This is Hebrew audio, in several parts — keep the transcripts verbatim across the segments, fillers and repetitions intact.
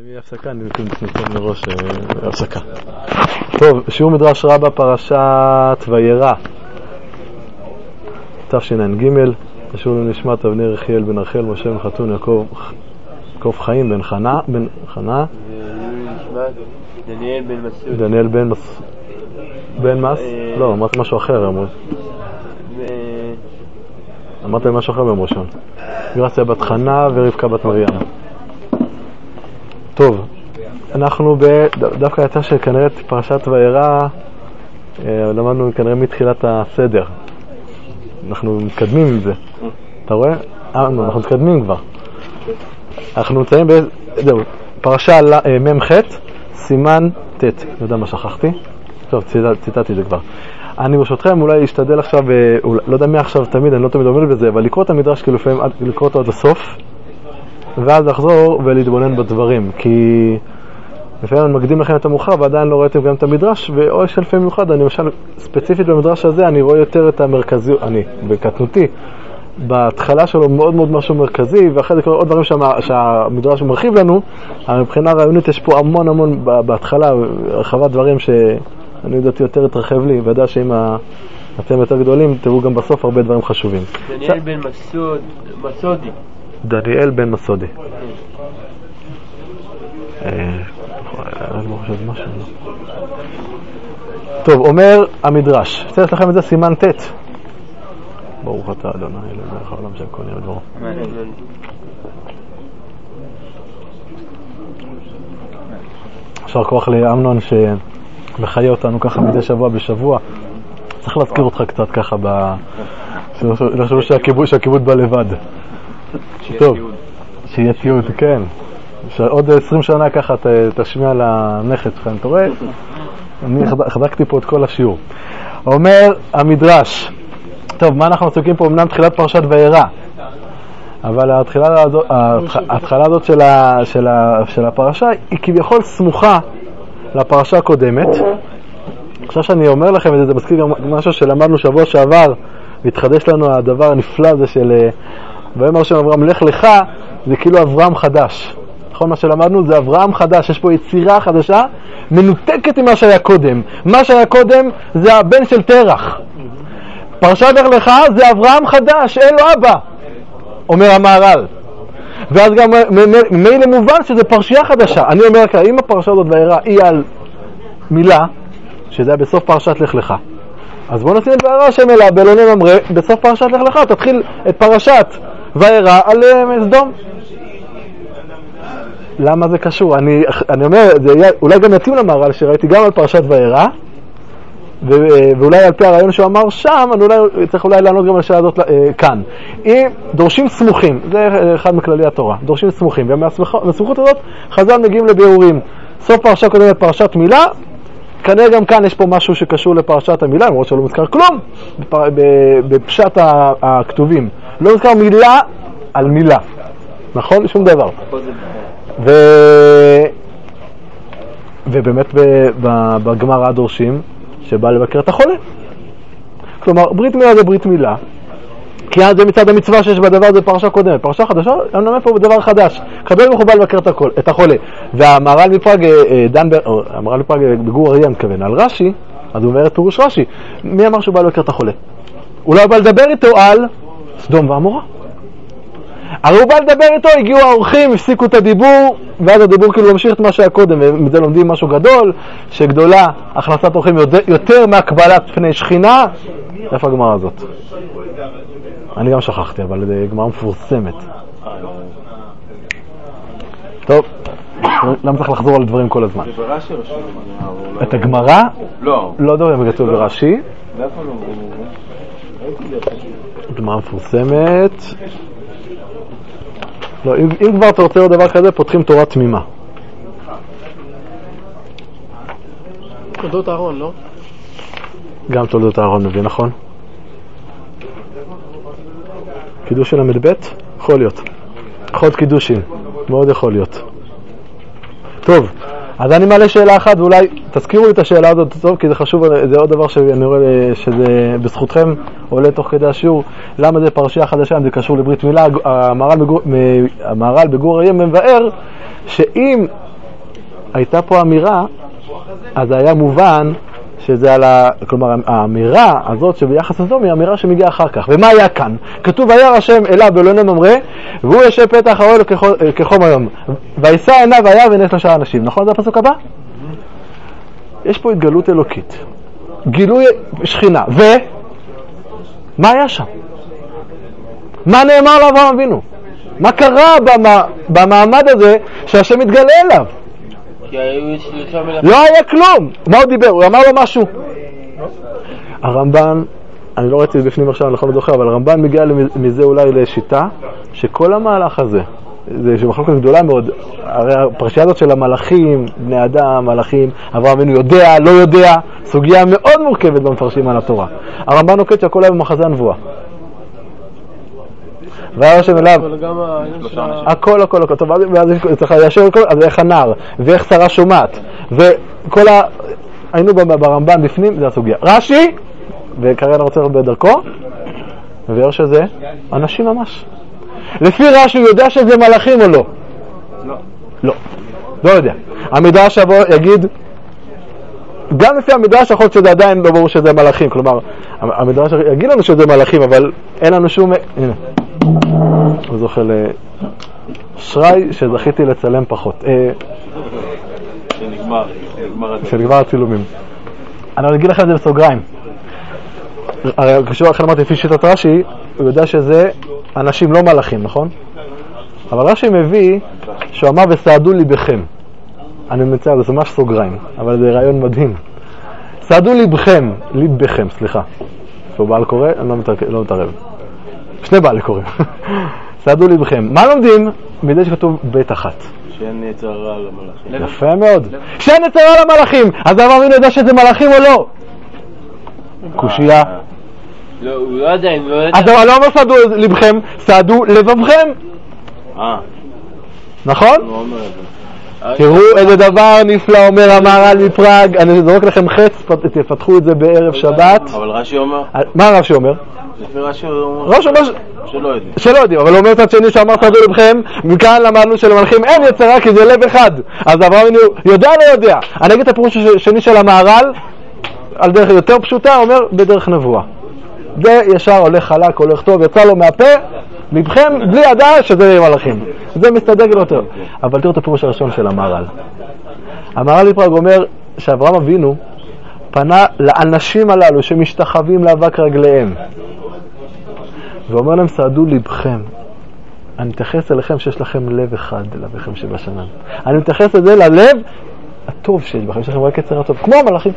יהיה הפסקה, אני ניתן מראש הפסקה. טוב, שיעור מדרש רבה פרשת וירא תשע"ג. שיעור לנשמת אבנר יחיאל בן רחל משה בן חתון יעקב יעקב חיים בן חנה בן חנה דניאל בן מסעוד דניאל בן מס בן מס לא, אמרת משהו אחר. אמרו אמרת משהו אחר ביום ראשון. גרסיה בת חנה ורבקה בת מרים. טוב, אנחנו דווקא יצא שכנראה את פרשת וירא למדנו כנראה מתחילת הסדר. אנחנו מתקדמים עם זה. אתה רואה? אנחנו מתקדמים כבר. אנחנו נמצאים ב... זהו, פרשה ממ"ח, סימן ט'. לא יודע מה שכחתי? טוב, ציטטתי זה כבר. אני ברשותכם אולי אשתדל עכשיו, לא יודע מי עכשיו תמיד, אני לא תמיד אומר בזה, אבל לקרוא את המדרש כאילו לפעמים, לקרוא אותו עד הסוף, ואז לחזור ולהתבונן בדברים, כי לפעמים אני מקדים לכם את המאוחר ועדיין לא ראיתם גם את המדרש, ואו יש אלפי מיוחד, אני למשל ספציפית במדרש הזה, אני רואה יותר את המרכזי, אני בקטנותי, בהתחלה שלו מאוד מאוד משהו מרכזי, ואחרי זה עוד דברים שמה, שהמדרש מרחיב לנו, אבל מבחינה רעיונית יש פה המון המון בהתחלה, הרחבת דברים שאני יודעת יותר התרחב לי, וידע שאם אתם יותר גדולים, תראו גם בסוף הרבה דברים חשובים. דניאל בן מסעוד, מסעודי. דניאל בן מסעודי. טוב, אומר המדרש, צריך לכם את זה סימן ט'. ברוך אתה אדוני אלוהינו מלך העולם שהכל נהיה בדברו. יישר כוח לאמנון שמחיה אותנו ככה מדי שבוע בשבוע. צריך להזכיר אותך קצת ככה ב... לחשוב שהכיבוד בא לבד. טוב, שיהיה תיעוד, כן. שעוד עשרים שנה ככה תשמיע לנכד שלך, אתה רואה? אני חזקתי פה את כל השיעור. אומר המדרש, טוב, מה אנחנו עסוקים פה? אמנם תחילת פרשת וירא, אבל ההתחלה הזאת, ההתחלה הזאת של, ה, של, ה, של הפרשה היא כביכול סמוכה לפרשה הקודמת. עכשיו שאני אומר לכם את זה, זה מזכיר גם משהו שלמדנו שבוע שעבר, והתחדש לנו הדבר הנפלא הזה של ויאמר השם אברהם לך לך, זה כאילו אברהם חדש. נכון, מה שלמדנו זה אברהם חדש, יש פה יצירה חדשה מנותקת ממה שהיה קודם. מה שהיה קודם זה הבן של תרח. פרשת לך לך זה אברהם חדש, אין לו אבא, אומר המהר"ל. ואז גם מילא מובן שזה פרשייה חדשה. אני אומר ככה, אם הפרשה הזאת וירא היא על מילה, שזה היה בסוף פרשת לך לך, אז בוא נשים את וירא השם אליו באלוני ממרא, בסוף פרשת לך לך תתחיל את פרשת וירא על סדום. למה זה קשור? אני, אני אומר, זה אולי גם יתאים למהר"ל שראיתי גם על פרשת וירא, ואולי על פי הרעיון שהוא אמר שם, אני אולי, צריך אולי לענות גם על השאלה הזאת כאן. אם דורשים סמוכים, זה אחד מכללי התורה, דורשים סמוכים, ומהסמוכות הזאת חז"ל מגיעים לביאורים. סוף פרשה קודמת פרשת מילה, כנראה גם כאן יש פה משהו שקשור לפרשת המילה, למרות שלא מזכר כלום בפשט הכתובים. לא מזכר מילה על מילה, נכון? שום דבר. ו... ובאמת בגמרא דורשים שבא לבקר את החולה. כלומר, ברית מילה זה ברית מילה, כי זה מצד המצווה שיש בדבר, זה פרשה קודמת. פרשה חדשה, אני נאמר פה בדבר חדש. קבל ברוך הוא בא לבקר את החולה. והמהר"ל מפראג, דן, המהר"ל מפראג בגור אריה מתכוון על רש"י, אז הוא אומר את פירוש רש"י. מי אמר שהוא בא לבקר את החולה? אולי הוא בא לדבר איתו על סדום ועמורה. הרי הוא בא לדבר איתו, הגיעו האורחים, הפסיקו את הדיבור, ואז הדיבור כאילו ממשיך את מה שהיה קודם, ומזה לומדים משהו גדול, שגדולה הכנסת אורחים יותר מהקבלת פני שכינה. איפה הגמרא הזאת? אני גם שכחתי, אבל זה גמרא מפורסמת. טוב, למה צריך לחזור על דברים כל הזמן? את הגמרא? לא. לא יודע אם כתוב ברש"י. גמרא מפורסמת. לא, אם, אם כבר אתה רוצה עוד דבר כזה, פותחים תורה תמימה. תולדות אהרון, לא? גם תולדות אהרון מביא, נכון? קידוש של המד ב' יכול להיות. חוד קידושים, מאוד יכול להיות. טוב, אז אני מעלה שאלה אחת, ואולי תזכירו לי את השאלה הזאת טוב, כי זה חשוב, זה עוד דבר שאני רואה שזה בזכותכם עולה תוך כדי השיעור. למה זה פרשייה חדשה, אם זה קשור לברית מילה? המהר"ל בגור, המהר"ל בגור אריה מבאר שאם הייתה פה אמירה, אז היה מובן שזה על ה... כלומר, האמירה הזאת שביחס לזו היא אמירה שמגיעה אחר כך. ומה היה כאן? כתוב, וירא השם אליו באלוהינו ממרא, והוא ישב פתח האוהל כחום היום. וישא עיניו וירא והנה שלושה אנשים. נכון? זה הפסוק הבא? יש פה התגלות אלוקית. גילוי שכינה. ו... מה היה שם? מה נאמר לאברהם אבינו? מה קרה במע... במעמד הזה שהשם מתגלה אליו? לא היה כלום. מה הוא דיבר? הוא אמר לו משהו. הרמב"ן, אני לא ראיתי בפנים עכשיו, אני לא זוכר, אבל הרמב"ן מגיע מזה אולי לשיטה שכל המהלך הזה, זה מחלוקת גדולה מאוד, הרי הפרשייה הזאת של המלאכים, בני אדם, מלאכים, אברהם אבינו יודע, לא יודע, סוגיה מאוד מורכבת במפרשים על התורה. הרמב"ן נוקט שהכל היה במחזה הנבואה. וירא השם אליו, הכל, הכל, הכל, טוב, ואז צריך ליישר הכל, אז איך הנער, ואיך שרה שומעת, וכל ה... היינו ברמב"ן בפנים, זה הסוגיה. רש"י, וכרגע אני רוצה לראות בדרכו, וירא שזה אנשים ממש. לפי רש"י הוא יודע שזה מלאכים או לא? לא. לא, לא יודע. המדרש יגיד, גם לפי המדרש יכול להיות שזה עדיין לא ברור שזה מלאכים, כלומר, המדרש יגיד לנו שזה מלאכים, אבל אין לנו שום... הנה. הוא זוכה לשרי שזכיתי לצלם פחות. שנגמר, שנגמר הצילומים. אני אגיד לכם את זה בסוגריים. הרי כשהוא אחרי אמרתי לפי שיטת רש"י, הוא יודע שזה אנשים לא מלאכים, נכון? אבל רש"י מביא שהוא אמר וסעדו ליבכם. אני מציע, זה ממש סוגריים, אבל זה רעיון מדהים. סעדו ליבכם, ליבכם, סליחה. שהוא בעל קורא, אני לא מתערב. שני בעלי קוראים. סעדו ליבכם. מה לומדים? מדי שכתוב בית אחת. שאין יצר רע למלאכים. יפה מאוד. שאין יצר רע למלאכים. אז אברהם אבינו יודע שזה מלאכים או לא? קושייה. לא, הוא לא יודע, הוא לא יודע. אז לא אומר סעדו ליבכם, סעדו לבבכם. אה. נכון? הוא אומר את זה. תראו איזה דבר נפלא אומר המהר"ל מפראג. אני זורק לכם חץ, תפתחו את זה בערב שבת. אבל רש"י אומר? מה רש"י אומר? לפי רש"י הוא אומר? רש"י אומר שלא יודעים. שלא יודעים, אבל הוא אומר צד שני שאמר סעדו לבכם, מכאן למדנו שלמלאכים אין יצר רע כי זה לב אחד. אז אברהם אבינו יודע לא יודע. אני אגיד את הפירוש השני של המהר"ל על דרך יותר פשוטה, אומר בדרך נבואה. זה ישר הולך חלק, הולך טוב, יצא לו מהפה, מבכם בלי ידע שזה מלאכים. זה מסתדר לו יותר. אבל תראו את הפירוש הראשון של המהר"ל. המהר"ל מפראג אומר שאברהם אבינו פנה לאנשים הללו שמשתחווים לאבק רגליהם. ואומר להם סעדו ליבכם. אני מתייחס אליכם שיש לכם לב אחד, לביכם שבשנן. אני מתייחס את זה ללב הטוב שיש בכם, יש לכם רק יצר הטוב, כמו המלאכים.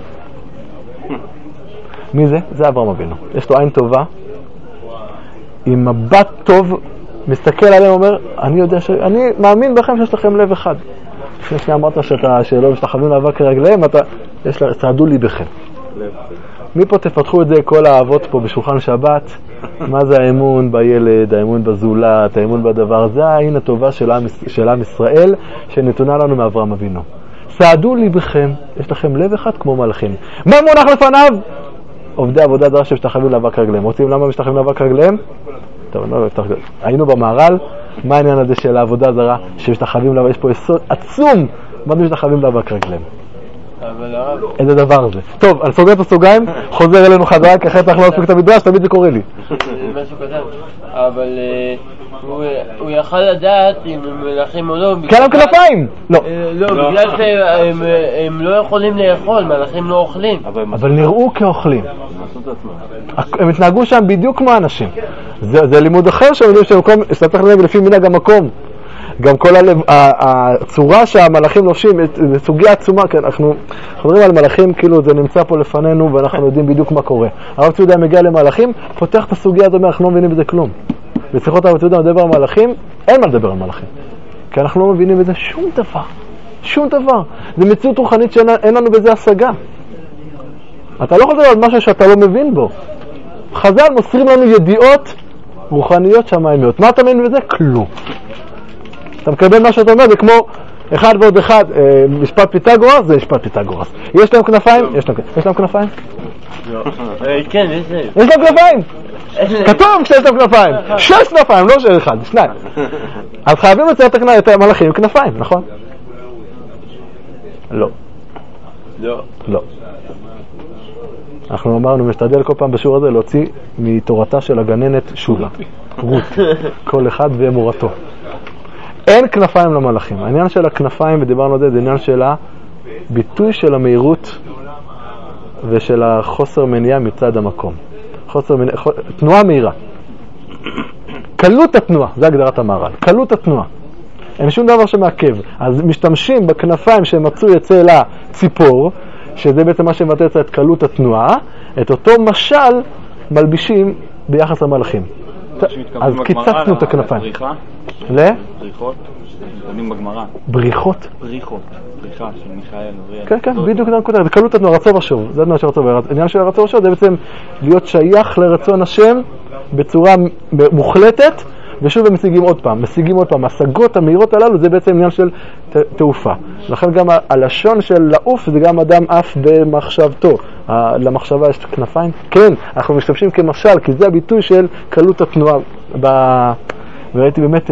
מי זה? זה אברהם אבינו. יש לו עין טובה, עם מבט טוב, מסתכל עליהם ואומר, אני יודע ש... אני מאמין בכם שיש לכם לב אחד. לפני שנייה אמרת שאתה, שלא משתחווים לאבק רגליהם, אתה... יש לה... סעדו ליבכם. מפה תפתחו את זה כל האהבות פה בשולחן שבת. מה זה האמון בילד, האמון בזולת, האמון בדבר. זה העין הטובה של עם, של עם ישראל שנתונה לנו מאברהם אבינו. סעדו ליבכם, יש לכם לב אחד כמו מלאכים. מה מונח לפניו? עובדי עבודה זרה שמשתחווים לאבק רגליהם. רוצים למה משתחווים לאבק רגליהם? טוב, אני לא אוהב תחגל. היינו במהר"ל, מה העניין הזה של העבודה זרה שמשתחווים לאבק? יש פה יסוד עצום, מה זה משתחווים לאבק רגליהם? איזה דבר זה. טוב, אני סוגר את הסוגריים, חוזר אלינו חזרה, כי אחרת אנחנו לא עסוק את המדרש, תמיד זה קורה לי. משהו קטן, אבל הוא יכל לדעת אם הם מלאכים או לא. כי להם כנפיים! לא. לא, בגלל שהם לא יכולים לאכול, מלאכים לא אוכלים. אבל נראו כאוכלים. הם התנהגו שם בדיוק כמו אנשים. זה לימוד אחר שהם יודעים שאתה צריך לנהג לפי מנהג המקום. גם כל הלב, הצורה שהמלאכים לובשים, זה סוגיה עצומה, כי אנחנו חוזרים על מלאכים, כאילו זה נמצא פה לפנינו ואנחנו יודעים בדיוק מה קורה. הרב צבי יהודה מגיע למלאכים, פותח את הסוגיה הזאת, אנחנו לא מבינים בזה כלום. בשיחות הרב צבי יהודה מדבר על מלאכים, אין מה לדבר על מלאכים. כי אנחנו לא מבינים בזה שום דבר. שום דבר. זה מציאות רוחנית שאין לנו בזה השגה. אתה לא יכול לדבר על משהו שאתה לא מבין בו. חז"ל מוסרים לנו ידיעות רוחניות שמיימיות. מה אתה מבין בזה? כלום. אתה מקבל מה שאתה אומר, זה כמו אחד ועוד אחד, משפט פיתגורס, זה משפט פיתגורס. יש להם כנפיים? יש להם כנפיים? כן, יש להם. יש להם כנפיים? כתוב שיש להם כנפיים. שש כנפיים, לא של אחד, שניים. אז חייבים לצייר את המלאכים עם כנפיים, נכון? לא. לא. לא. אנחנו אמרנו, משתדל כל פעם בשיעור הזה להוציא מתורתה של הגננת שולה. רות. כל אחד ואמורתו. אין כנפיים למלאכים. העניין של הכנפיים, ודיברנו על זה, זה עניין של הביטוי של המהירות ושל החוסר מניעה מצד המקום. חוסר מניעה, ח... תנועה מהירה. קלות התנועה, זה הגדרת המהר"ל. קלות התנועה. אין שום דבר שמעכב. אז משתמשים בכנפיים שמצאו אצל הציפור, שזה בעצם מה שמבטא את קלות התנועה, את אותו משל מלבישים ביחס למלאכים. אז קיצצנו את הכנפיים. בריחה? ל? בריחות? דנים בגמרא. בריחות? בריחות. בריחה של מיכאל. כן, כן, בדיוק זה קלות התנועה, רצון ושוב. זה התנועה של רצון ושוב. העניין של הרצון ושוב זה בעצם להיות שייך לרצון השם בצורה מוחלטת, ושוב הם משיגים עוד פעם, משיגים עוד פעם. השגות המהירות הללו זה בעצם עניין של תעופה. לכן גם הלשון של לעוף זה גם אדם אף במחשבתו. למחשבה יש כנפיים? כן, אנחנו משתמשים כמשל, כי זה הביטוי של קלות התנועה. ב... וראיתי באמת,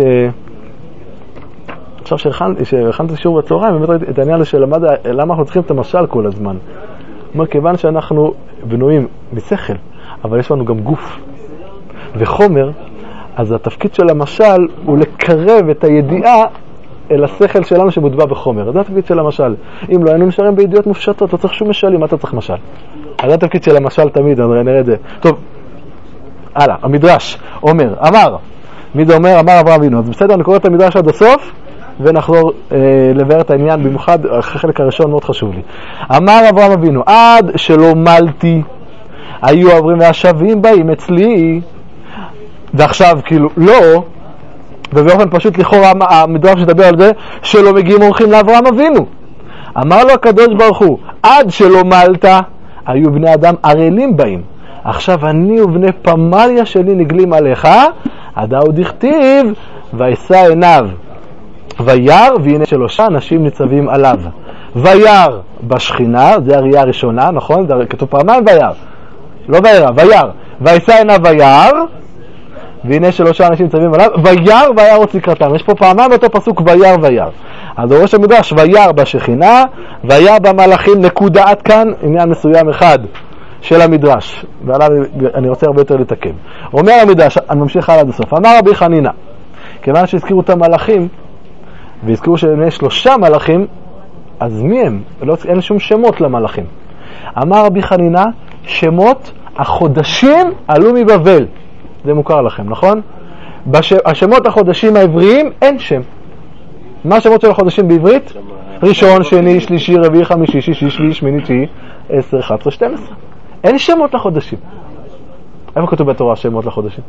עכשיו שהכנתי שיעור בצהריים, באמת ראיתי את העניין הזה של למה אנחנו צריכים את המשל כל הזמן. אומר, כיוון שאנחנו בנויים משכל, אבל יש לנו גם גוף וחומר, אז התפקיד של המשל הוא לקרב את הידיעה אל השכל שלנו שמוטבע בחומר. זה התפקיד של המשל. אם לא היינו נשארים בידיעות מופשטות, לא צריך שום משלים, מה אתה צריך משל? אז זה התפקיד של המשל תמיד, נראה, נראה את זה. טוב, הלאה, המדרש אומר, אמר, מי זה אומר? אמר אברהם אבינו. אז בסדר, אני קורא את המדרש עד הסוף, ונחזור אה, לבאר את העניין, במיוחד, החלק הראשון מאוד חשוב לי. אמר אברהם אבינו, עד שלא מלתי, היו עוברים והשבים באים אצלי, ועכשיו כאילו לא, ובאופן פשוט לכאורה המדרש שדבר על זה, שלא מגיעים אורחים לאברהם אבינו. אמר לו הקדוש ברוך הוא, עד שלא מלת, היו בני אדם ערלים באים. עכשיו אני ובני פמליה שלי נגלים עליך, עדה עוד הכתיב, וישא עיניו, וירא, והנה שלושה אנשים ניצבים עליו. וירא בשכינה, זה הראייה הראשונה, נכון? זה כתוב פעמיים וירא. לא וירא, וירא. וישא עיניו וירא, והנה שלושה אנשים ניצבים עליו, וירא וירא עוד לקראתם. יש פה פעמיים אותו פסוק וירא וירא. אז ראש המדרש, וירא בשכינה, וירא במלאכים, נקודה עד כאן, עניין מסוים אחד של המדרש, ועליו אני רוצה הרבה יותר לתקן. אומר המדרש, אני ממשיך הלאה עד הסוף, אמר רבי חנינא, כיוון שהזכירו את המלאכים, והזכירו שיש שלושה מלאכים, אז מי הם? לא, אין שום שמות למלאכים. אמר רבי חנינא, שמות החודשים עלו מבבל. זה מוכר לכם, נכון? בש... השמות החודשים העבריים אין שם. מה השמות של החודשים בעברית? ראשון, שני, שלישי, רביעי, חמישי, שישי, שביעי, שמיני, תשיעי, עשר, אחת עשרה, שתים עשרה. אין שמות לחודשים. איפה כתוב בתורה שמות לחודשים?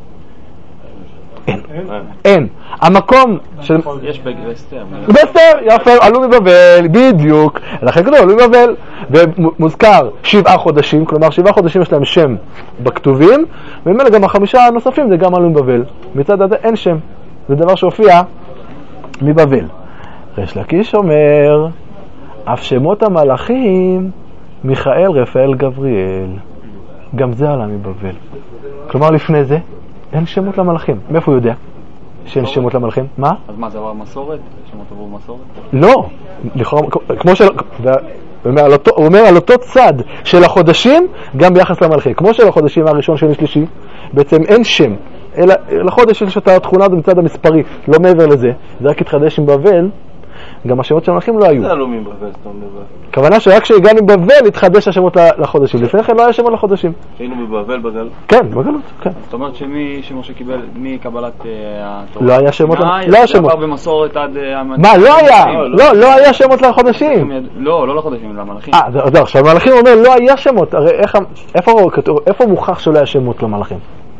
אין. אין. המקום של... יש באסתר. באסתר, יפה, עלו מבבל, בדיוק. לכן כתוב, עלו מבבל. ומוזכר שבעה חודשים, כלומר שבעה חודשים יש להם שם בכתובים, וממילא גם החמישה הנוספים זה גם עלו מבבל. מצד הזה אין שם. זה דבר שהופיע מבבל. ריש לקיש אומר, אף שמות המלאכים, מיכאל, רפאל, גבריאל. גם זה עלה מבבל. כלומר לפני זה, אין שמות למלאכים. מאיפה הוא יודע שאין שמות למלאכים? מה? אז מה, זה עבר מסורת? שמות עבור מסורת? לא. כמו של... הוא אומר על אותו צד של החודשים, גם ביחס למלאכים. כמו של החודשים הראשון, שני, שלישי, בעצם אין שם. אלא לחודש יש את התכונה הזו מצד המספרי, לא מעבר לזה. זה רק התחדש עם בבל, גם השמות של המלאכים לא היו. זה עלו מבבל, זאת אומרת. הכוונה שרק כשהגענו בבל התחדש השמות לחודשים. לפני כן לא היה שמות לחודשים. היינו בבבל בגלות? כן, בגלות, כן. זאת אומרת שמי שמשה קיבל, מקבלת התורה? לא היה שמות, לא היה שמות. זה עבר במסורת עד... מה, לא היה? לא, לא היה שמות לחודשים. לא, לא לחודשים, למלאכים. אה, זהו, עכשיו המלאכים אומר, לא היה שמות. הרי איפה מוכח שלא היה שמות למלאכים?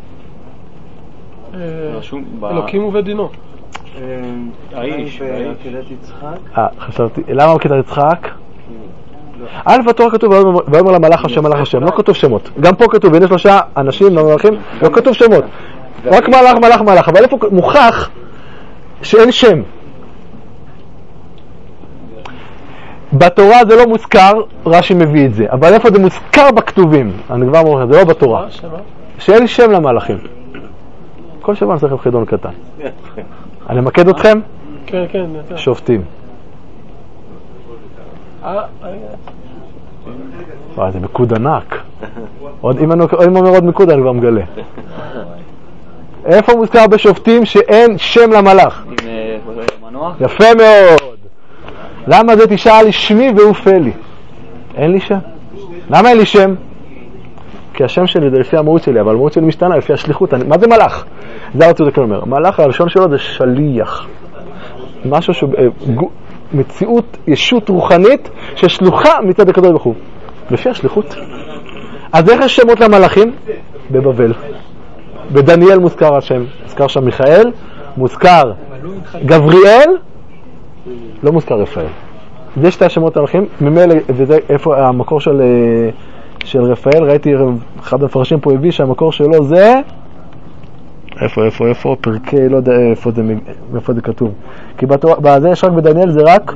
אלוקים ובדינו. האיש, עקדת יצחק. אה, חשבתי, למה עקדת יצחק? א' בתורה כתוב, ואומר למלאך השם מלאך השם, לא כתוב שמות. גם פה כתוב, הנה שלושה אנשים למלאכים, לא כתוב שמות. רק מלאך, מלאך, מלאך. אבל איפה מוכח שאין שם? בתורה זה לא מוזכר, רש"י מביא את זה. אבל איפה זה מוזכר בכתובים? אני כבר אומר, זה לא בתורה. שאין שם למלאכים. כל שבוע נעשה לכם חידון קטן. אני ממקד אתכם? כן, כן. שופטים. וואי, זה מיקוד ענק. אם אני אומר עוד מיקוד אני כבר מגלה. איפה מוזכר בשופטים שאין שם למלאך? יפה מאוד. למה זה תשאל לי שמי והופה לי? אין לי שם. למה אין לי שם? כי השם שלי זה לפי המהות שלי, אבל המהות שלי משתנה לפי השליחות. מה זה מלאך? זה הרצות זה כלומר. מלאך, הראשון שלו זה שליח. משהו שהוא מציאות, ישות רוחנית ששלוחה מצד הקדוש ברוך הוא. לפי השליחות. אז איך יש שמות למלאכים? בבבל. בדניאל מוזכר השם. מוזכר שם מיכאל, מוזכר גבריאל, לא מוזכר רפאל. זה שתי השמות למלאכים. ממילא, וזה איפה המקור של... של רפאל, ראיתי אחד המפרשים פה הביא שהמקור שלו זה איפה, איפה, איפה, פרקי, לא יודע איפה זה, איפה זה כתוב. כי בזה יש רק בדניאל זה רק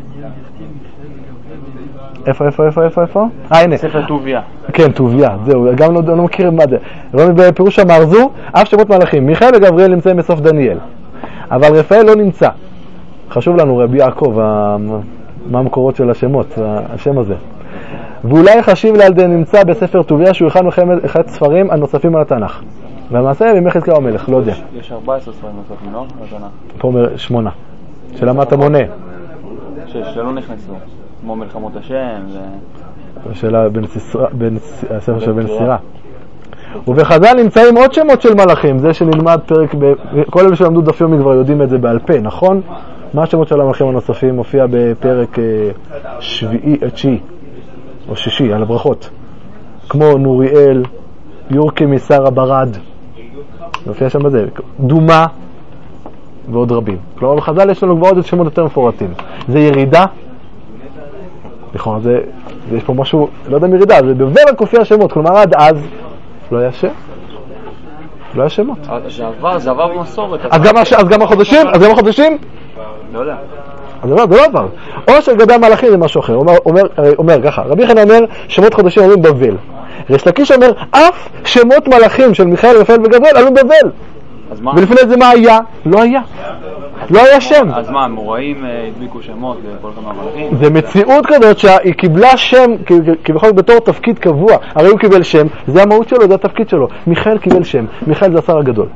איפה, איפה, איפה, איפה, איפה? אה, הנה. ספר טוביה. כן, טוביה, זהו, גם לא, לא מכיר מה זה. בפירוש המרזו, אף שמות מלאכים. מיכאל וגבריאל נמצאים בסוף דניאל. אבל רפאל לא נמצא. חשוב לנו רבי יעקב, מה המקורות של השמות, השם הזה. ואולי חשיב לילדי נמצא בספר טוביה שהוא אחד אחד ספרים הנוספים על התנ"ך. והמעשה בימי חזקיהו המלך, לא יודע. יש ארבע עשרה ספרים נוספים, לא? לתנ"ך. פה אומר שמונה. של מה אתה מונה? שלא נכנסו. כמו מלחמות השם ו... של הספר של בן סירה. ובחז"ל נמצאים עוד שמות של מלאכים. זה שנלמד פרק, ב... כל אלה שלמדו דף יומי כבר יודעים את זה בעל פה, נכון? מה השמות של המלאכים הנוספים מופיע בפרק שביעי, תשיעי. או שישי, על הברכות. כמו נוריאל, יורקי מסר הברד. נופיע שם בזה. דומה ועוד רבים. כלומר, בחז"ל יש לנו כבר עוד שמות יותר מפורטים. זה ירידה. נכון, זה, יש פה משהו, לא יודע מרידה, זה בבל רק הופיע שמות. כלומר, עד אז לא היה שם. לא היה שמות. זה עבר, זה עבר במסורת. אז גם, אז גם החודשים? אז גם החודשים? לא יודע. אז זה לא עבר. או שלגבי המלאכים זה משהו אחר. אומר, אומר, אומר ככה, רבי חנן אומר שמות חודשים עלו בבל. ריש לקיש אומר אף שמות מלאכים של מיכאל, רפאל וגבריאל עלו בבל. ולפני זה מה היה? לא היה. לא היה שם. אז מה, המוראים הדביקו שמות לכל כמה מלאכים? זה מציאות כזאת שהיא קיבלה שם כביכול בתור תפקיד קבוע. הרי הוא קיבל שם, זה המהות שלו, זה התפקיד שלו. מיכאל קיבל שם. מיכאל זה השר הגדול.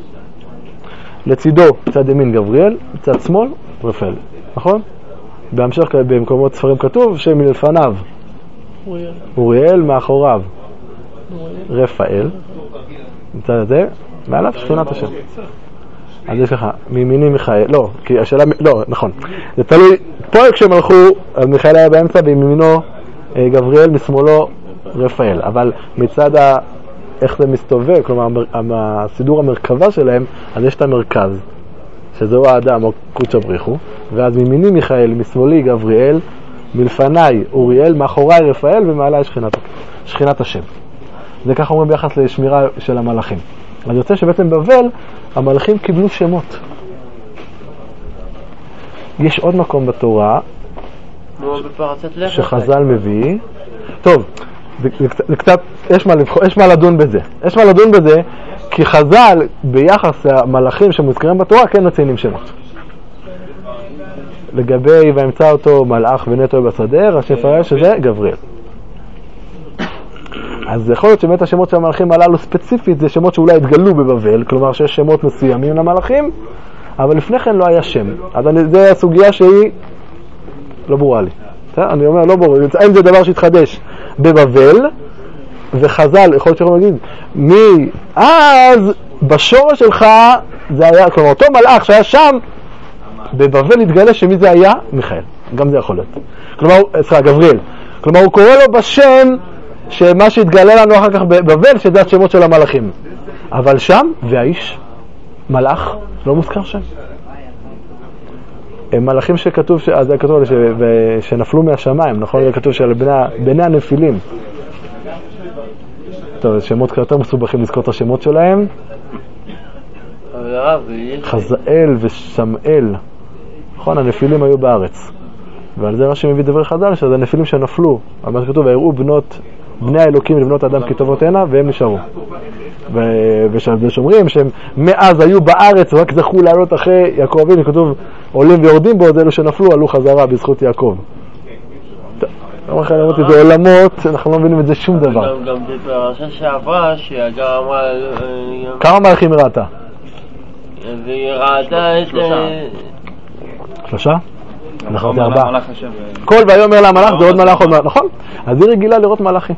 לצידו צד ימין גבריאל, צד שמאל רפאל. נכון? בהמשך במקומות ספרים כתוב שמלפניו אוריאל, אוריאל מאחוריו רפאל, מצד הזה מעליו שכינת השם. אז יש ככה מימיני מיכאל, לא, כי השאלה, לא, נכון, זה תלוי פה כשהם הלכו, מיכאל היה באמצע ומימינו גבריאל, משמאלו רפאל, אבל מצד ה... איך זה מסתובב, כלומר הסידור המרכבה שלהם, אז יש את המרכז שזהו האדם או קודש הבריחו, ואז מימיני מיכאל, משמאלי גבריאל, מלפניי אוריאל, מאחוריי רפאל ומעליי שכינת, שכינת השם. זה ככה אומרים ביחס לשמירה של המלאכים. אז יוצא שבעצם בבל המלאכים קיבלו שמות. יש עוד מקום בתורה שחז"ל מביא. טוב, זה קצת, יש מה, יש מה לדון בזה. יש מה לדון בזה כי חז"ל ביחס למלאכים שמוזכרים בתורה כן מציינים שמות. לגבי וימצא אותו מלאך ונטו בשדה, ראשי פרש שזה גבריאל. אז יכול להיות שבאמת השמות של המלאכים הללו ספציפית זה שמות שאולי התגלו בבבל, כלומר שיש שמות מסוימים למלאכים, אבל לפני כן לא היה שם. אז זה הסוגיה שהיא לא ברורה לי. אני אומר לא ברור, אם זה דבר שהתחדש בבבל, וחז"ל, יכול להיות שאנחנו נגיד, מי אז בשורש שלך זה היה, כלומר אותו מלאך שהיה שם, בבבל התגלה שמי זה היה? מיכאל. גם זה יכול להיות. כלומר, סליחה, גבריאל. כלומר, הוא קורא לו בשם שמה שהתגלה לנו אחר כך בבבל, שזה השמות של המלאכים. אבל שם, והאיש, מלאך, לא מוזכר שם. הם מלאכים שכתוב, אז זה כתוב ש... שנפלו מהשמיים, נכון? זה כתוב של בני, בני הנפילים. טוב, שמות יותר מסובכים לזכור את השמות שלהם. חזאל ושמאל. נכון, הנפילים היו בארץ. ועל זה רש"י מביא דברי חז"ל, שזה הנפילים שנפלו. על מה שכתוב, והראו בנות, בני האלוקים לבנות האדם כטובות הנה, והם נשארו. ושומרים שהם מאז היו בארץ, רק זכו לעלות אחרי יעקב אבינו, כתוב, עולים ויורדים בו, זה אלו שנפלו, עלו חזרה בזכות יעקב. אמרתי, זה עולמות, אנחנו לא מבינים את זה שום דבר. גם בפרשה שעברה, שהגר אמרה... כמה מלאכים היא ראתה? והיא ראתה את... שלושה? אנחנו ראיתי ארבעה. כל ויאמר לה מלאך זה עוד מלאך עוד מלאך, נכון? אז היא רגילה לראות מלאכים.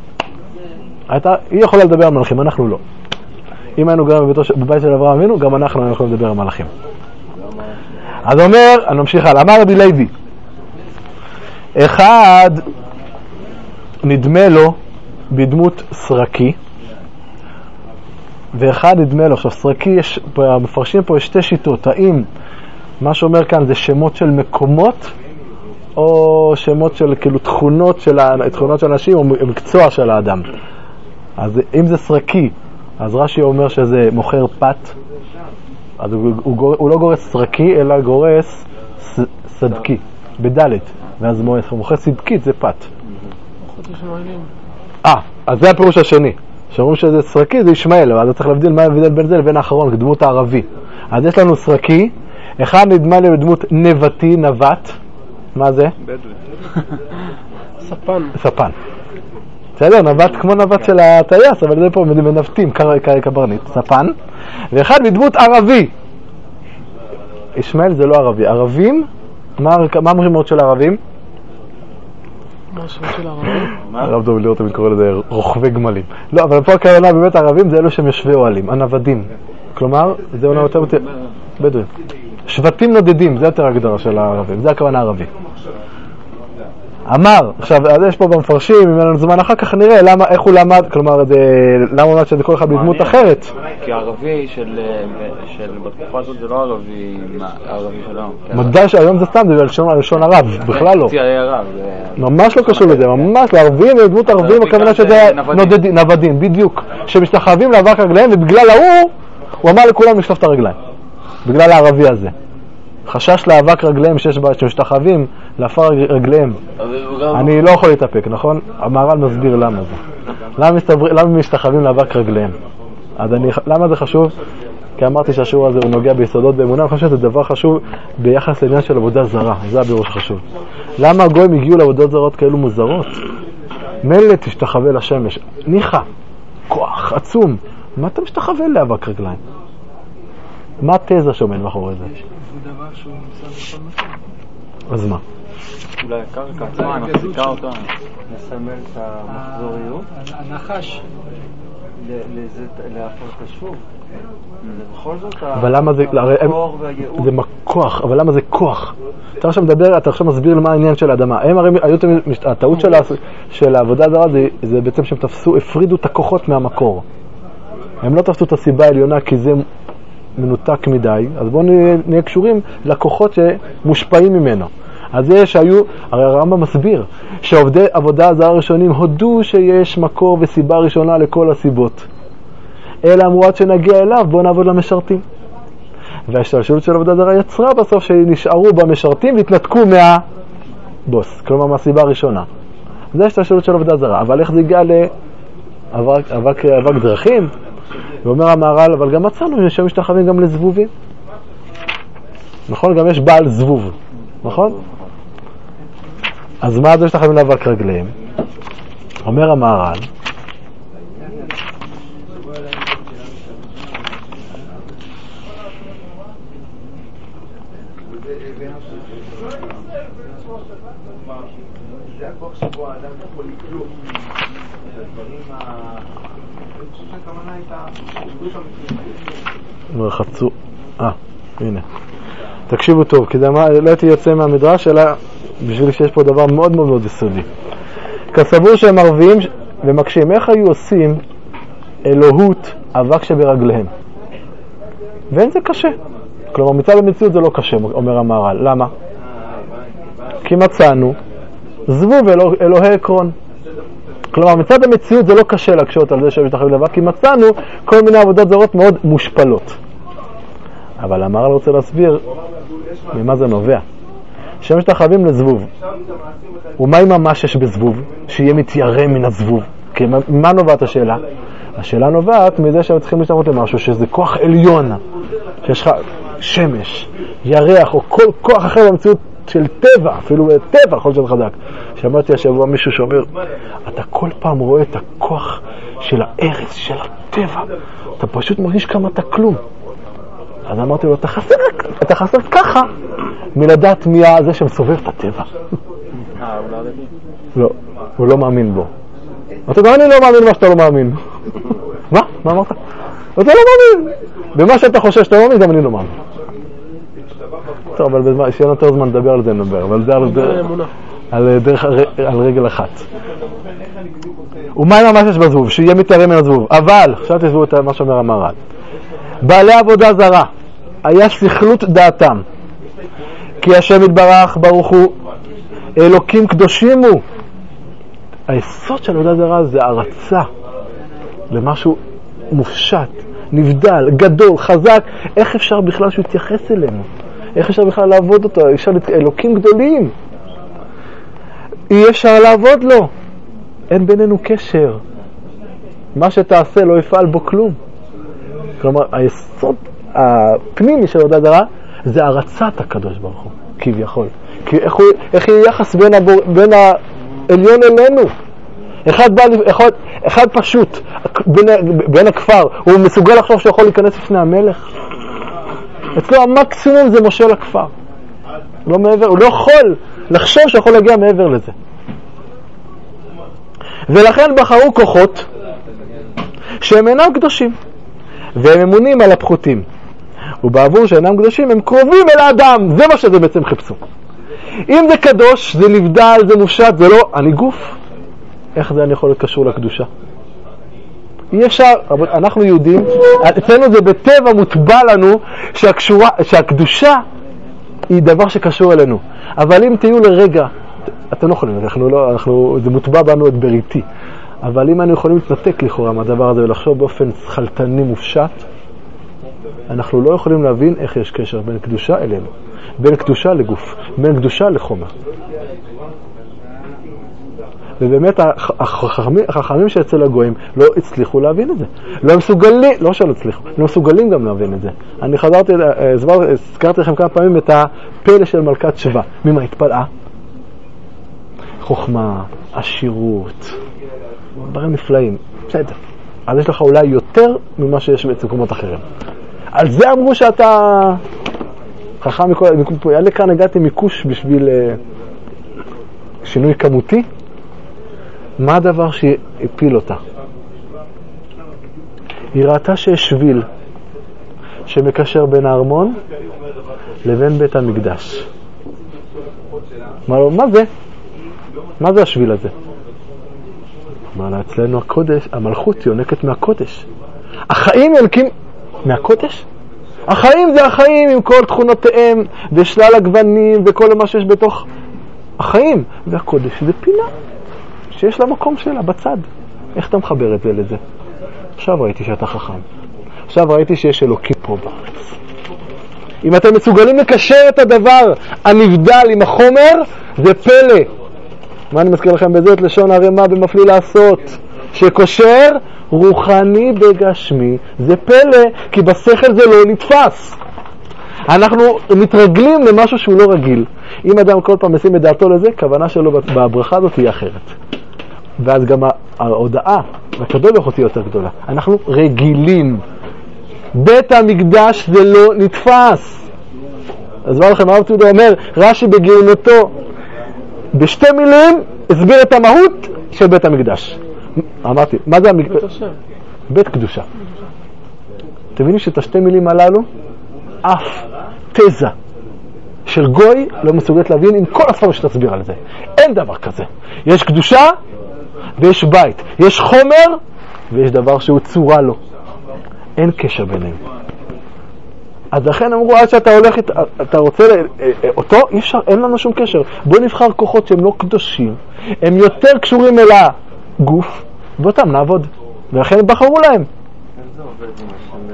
היא יכולה לדבר על מלאכים, אנחנו לא. אם היינו גם בבית של אברהם אבינו, גם אנחנו יכולים לדבר על מלאכים. אז אומר, אני ממשיך הלאה, אמר רבי לוי, אחד נדמה לו בדמות סרקי, ואחד נדמה לו, עכשיו סרקי, יש, מפרשים פה יש שתי שיטות, האם מה שאומר כאן זה שמות של מקומות, או שמות של כאילו תכונות של, תכונות של אנשים, או מקצוע של האדם. אז אם זה סרקי, אז רש"י אומר שזה מוכר פת, אז הוא, הוא, הוא לא גורס סרקי, אלא גורס ס, סדקי, בדלת, ואז מועס, הוא מוכר סדקית, זה פת. אה, אז זה הפירוש השני. שאומרים שזה סרקי, זה ישמעאל, אז צריך להבדיל מה ההבדל בין זה לבין האחרון, דמות הערבי. אז יש לנו סרקי, אחד נדמה לי בדמות נבטי, נבט. מה זה? בדואי. ספן. ספן. בסדר, נבט כמו נבט של הטייס, אבל זה פה מנבטים, קברניט, ספן. ואחד בדמות ערבי. ישמעאל זה לא ערבי. ערבים, מה המשמעות של ערבים? מה המשמעות של ערבים? הרב דוב ליאור תמיד קורא לזה רוכבי גמלים. לא, אבל פה הכוונה באמת ערבים זה אלו שהם יושבי אוהלים, הנוודים. כלומר, זה עונה יותר בדואים. שבטים נודדים, זה יותר הגדרה של הערבים, זה הכוונה הערבי. אמר, עכשיו, אז יש פה במפרשים, אם אין לנו זמן אחר כך נראה למה, איך הוא למד, כלומר, זה, למה הוא למד שזה כל אחד בדמות אחרת. כי ערבי של, של, בתקופה הזאת זה לא ערבי, ערבי שלנו. מדע שהיום זה סתם, זה לשון הרב, בכלל לא. ממש לא קשור לזה, ממש לא, ערבים ודמות ערבים, הכוונה שזה נוודים, בדיוק, שמשתחווים לאבק רגליהם, ובגלל ההוא, הוא אמר לכולם לשלוף את הרגליים, בגלל הערבי הזה. חשש לאבק רגליהם שיש בה, שמשתחווים לאפר רגליהם. אני לא יכול להתאפק, נכון? המהר"ל מסביר למה זה. למה, מסתבר, למה משתחווים לאבק רגליהם? אז אני, למה זה חשוב? כי אמרתי שהשיעור הזה הוא נוגע ביסודות באמונה, אני חושב שזה דבר חשוב ביחס לעניין של עבודה זרה, זה הבירוש חשוב. למה הגויים הגיעו לעבודות זרות כאלו מוזרות? מילא תשתחווה לשמש, ניחה, כוח עצום, מה אתה משתחווה לאבק רגליים? מה התזה שעומד מאחורי זה? זה דבר שהוא נמצא בכל מקום. אז מה? אולי הקרקע עצמה, מחזיקה אותה. מסמל את המחזוריות? הנחש. להפוך את השוב. בכל זאת, אבל למה זה, זה כוח, אבל למה זה כוח? אתה עכשיו מדבר, אתה עכשיו מסביר למה העניין של האדמה. הם הרי, הטעות של העבודה הזרה זה בעצם שהם תפסו, הפרידו את הכוחות מהמקור. הם לא תפסו את הסיבה העליונה כי זה מנותק מדי, אז בואו נהיה קשורים לכוחות שמושפעים ממנו. אז זה שהיו, הרי הרמב"ם מסביר, שעובדי עבודה הזרה הראשונים הודו שיש מקור וסיבה ראשונה לכל הסיבות. אלא אמרו עד שנגיע אליו, בואו נעבוד למשרתים. וההשתלשלות של עבודה זרה יצרה בסוף שנשארו במשרתים והתנתקו מהבוס, כלומר מהסיבה הראשונה. זה ההשתלשלות של עבודה זרה, אבל איך זה הגיע לאבק אבק, אבק דרכים? ואומר המהר"ל, אבל גם מצאנו שהם משתחווים גם לזבובים. נכון? גם יש בעל זבוב. נכון? אז מה זה משתחווים לאבק רגליהם? אומר המהר"ל, זה הכוח שבו האדם יכול לקלוט את הדברים ה... אני חושב שהכוונה הייתה... רחצו... אה, הנה. תקשיבו טוב, כי זה לא הייתי יוצא מהמדרש, אלא בשביל שיש פה דבר מאוד מאוד מאוד יסודי. כסבור שהם ערבים ומקשים, איך היו עושים אלוהות אבק שברגליהם? ואין זה קשה. כלומר, מצד המציאות זה לא קשה, אומר המהר"ל. למה? כי מצאנו זבוב אלוה, אלוהי עקרון. כלומר, מצד המציאות זה לא קשה להקשות על זה שהם משתחווים לאבק, כי מצאנו כל מיני עבודות זרות מאוד מושפלות. אבל המהר"ל רוצה להסביר ממה זה נובע. שהם משתחווים לזבוב. ומה עם ממש יש בזבוב? שיהיה מתיירא מן הזבוב. כי מה נובעת השאלה? השאלה נובעת מזה שהם צריכים להשתחוות למשהו, שזה כוח עליון, שיש לך שמש, ירח או כל כוח אחר במציאות של טבע, אפילו טבע יכול להיות חזק. שמעתי השבוע מישהו שאומר, אתה כל פעם רואה את הכוח של הארץ, של הטבע, אתה פשוט מרגיש כמה אתה כלום. אז אמרתי לו, אתה חסר, אתה חסר ככה מלדעת מי זה שמסובב את הטבע. לא, הוא לא מאמין בו. אתה גם אני לא מאמין מה שאתה לא מאמין. מה? מה אמרת? אתה לא מאמין. במה שאתה חושב שאתה לא מאמין, גם אני לא מאמין. טוב, אבל שיהיה יותר זמן לדבר על זה נדבר, אבל זה על דרך, על רגל אחת. ומה עם המסש בזבוב? שיהיה מתארה מן הזבוב. אבל, עכשיו תסבו את מה שאומר המהר"ל. בעלי עבודה זרה, היה שכלות דעתם, כי השם יתברך ברוך הוא אלוקים קדושים הוא. היסוד של עבודה זרה זה הרצה למשהו מופשט, נבדל, גדול, חזק. איך אפשר בכלל שהוא יתייחס אלינו? איך אפשר בכלל לעבוד אותו? אפשר לת... אלוקים גדולים, אי אפשר לעבוד לו, אין בינינו קשר, מה שתעשה לא יפעל בו כלום. כלומר, היסוד הפנימי של עבודה זרה זה הרצת הקדוש ברוך הוא, כביכול. כי איך, הוא, איך יהיה יחס בין, הבור, בין העליון אלינו? אחד, בא, אחד, אחד פשוט, בין, בין הכפר, הוא מסוגל לחשוב שהוא יכול להיכנס לפני המלך? אצלו המקסימום זה מושל הכפר. לא מעבר, הוא לא יכול לחשוב שיכול להגיע מעבר לזה. ולכן בחרו כוחות שהם אינם קדושים, והם אמונים על הפחותים. ובעבור שאינם קדושים הם קרובים אל האדם, זה מה שזה בעצם חיפשו. אם זה קדוש, זה נבדל, זה מופשט, זה לא, אני גוף. איך זה אני יכול לקשור לקדושה? אי אפשר, אנחנו יהודים, אצלנו זה בטבע מוטבע לנו שהקשורה, שהקדושה היא דבר שקשור אלינו. אבל אם תהיו לרגע, אתם לא יכולים, אנחנו לא, אנחנו, זה מוטבע בנו את בריתי. אבל אם אנחנו יכולים להתנתק לכאורה מהדבר הזה ולחשוב באופן חלטני מופשט, אנחנו לא יכולים להבין איך יש קשר בין קדושה אלינו, בין קדושה לגוף, בין קדושה לחומר. ובאמת החכמים, החכמים שאצל הגויים לא הצליחו להבין את זה. לא מסוגלים, לא שלא הצליחו, לא מסוגלים גם להבין את זה. אני חזרתי, הזכרתי לכם כמה פעמים את הפלא של מלכת שבא. ממה התפלאה? חוכמה, עשירות, דברים נפלאים. בסדר. אז יש לך אולי יותר ממה שיש במקומות אחרים. על זה אמרו שאתה חכם מכל... יאללה כאן הגעתי מקוש בשביל שינוי כמותי. מה הדבר שהפיל אותה? היא ראתה שיש שביל שמקשר בין הארמון לבין בית המקדש. מה, מה זה? מה זה השביל הזה? אמר לה, אצלנו הקודש, המלכות יונקת מהקודש. החיים יונקים מהקודש? החיים זה החיים עם כל תכונותיהם ושלל הגוונים וכל מה שיש בתוך החיים. והקודש זה פינה שיש לה מקום שלה בצד. איך אתה מחבר את זה לזה? עכשיו ראיתי שאתה חכם. עכשיו ראיתי שיש אלוקים פה בארץ. אם אתם מסוגלים לקשר את הדבר הנבדל עם החומר, זה פלא. מה אני מזכיר לכם בזה? את לשון הרמה במפליא לעשות. שקושר רוחני בגשמי, זה פלא, כי בשכל זה לא נתפס. אנחנו מתרגלים למשהו שהוא לא רגיל. אם אדם כל פעם משים את דעתו לזה, כוונה שלו בברכה הזאת היא אחרת. ואז גם ההודעה לקדוש ברוך הוא תהיה יותר גדולה. אנחנו רגילים. בית המקדש זה לא נתפס. אז מה לכם, הרב צבי אומר, רש"י בגאונותו בשתי מילים הסביר את המהות של בית המקדש. אמרתי, מה זה המקדש? בית קדושה. אתם מבינים שאת השתי מילים הללו אף תזה של גוי לא מסוגלת להבין עם כל הספר שתסביר על זה. אין דבר כזה. יש קדושה ויש בית. יש חומר ויש דבר שהוא צורה לו. אין קשר ביניהם. אז לכן אמרו, עד שאתה הולך, אתה רוצה אותו, אי אפשר, אין לנו שום קשר. בוא נבחר כוחות שהם לא קדושים, הם יותר קשורים אל הגוף, ואותם נעבוד. ולכן הם בחרו להם. איך זה עובד עם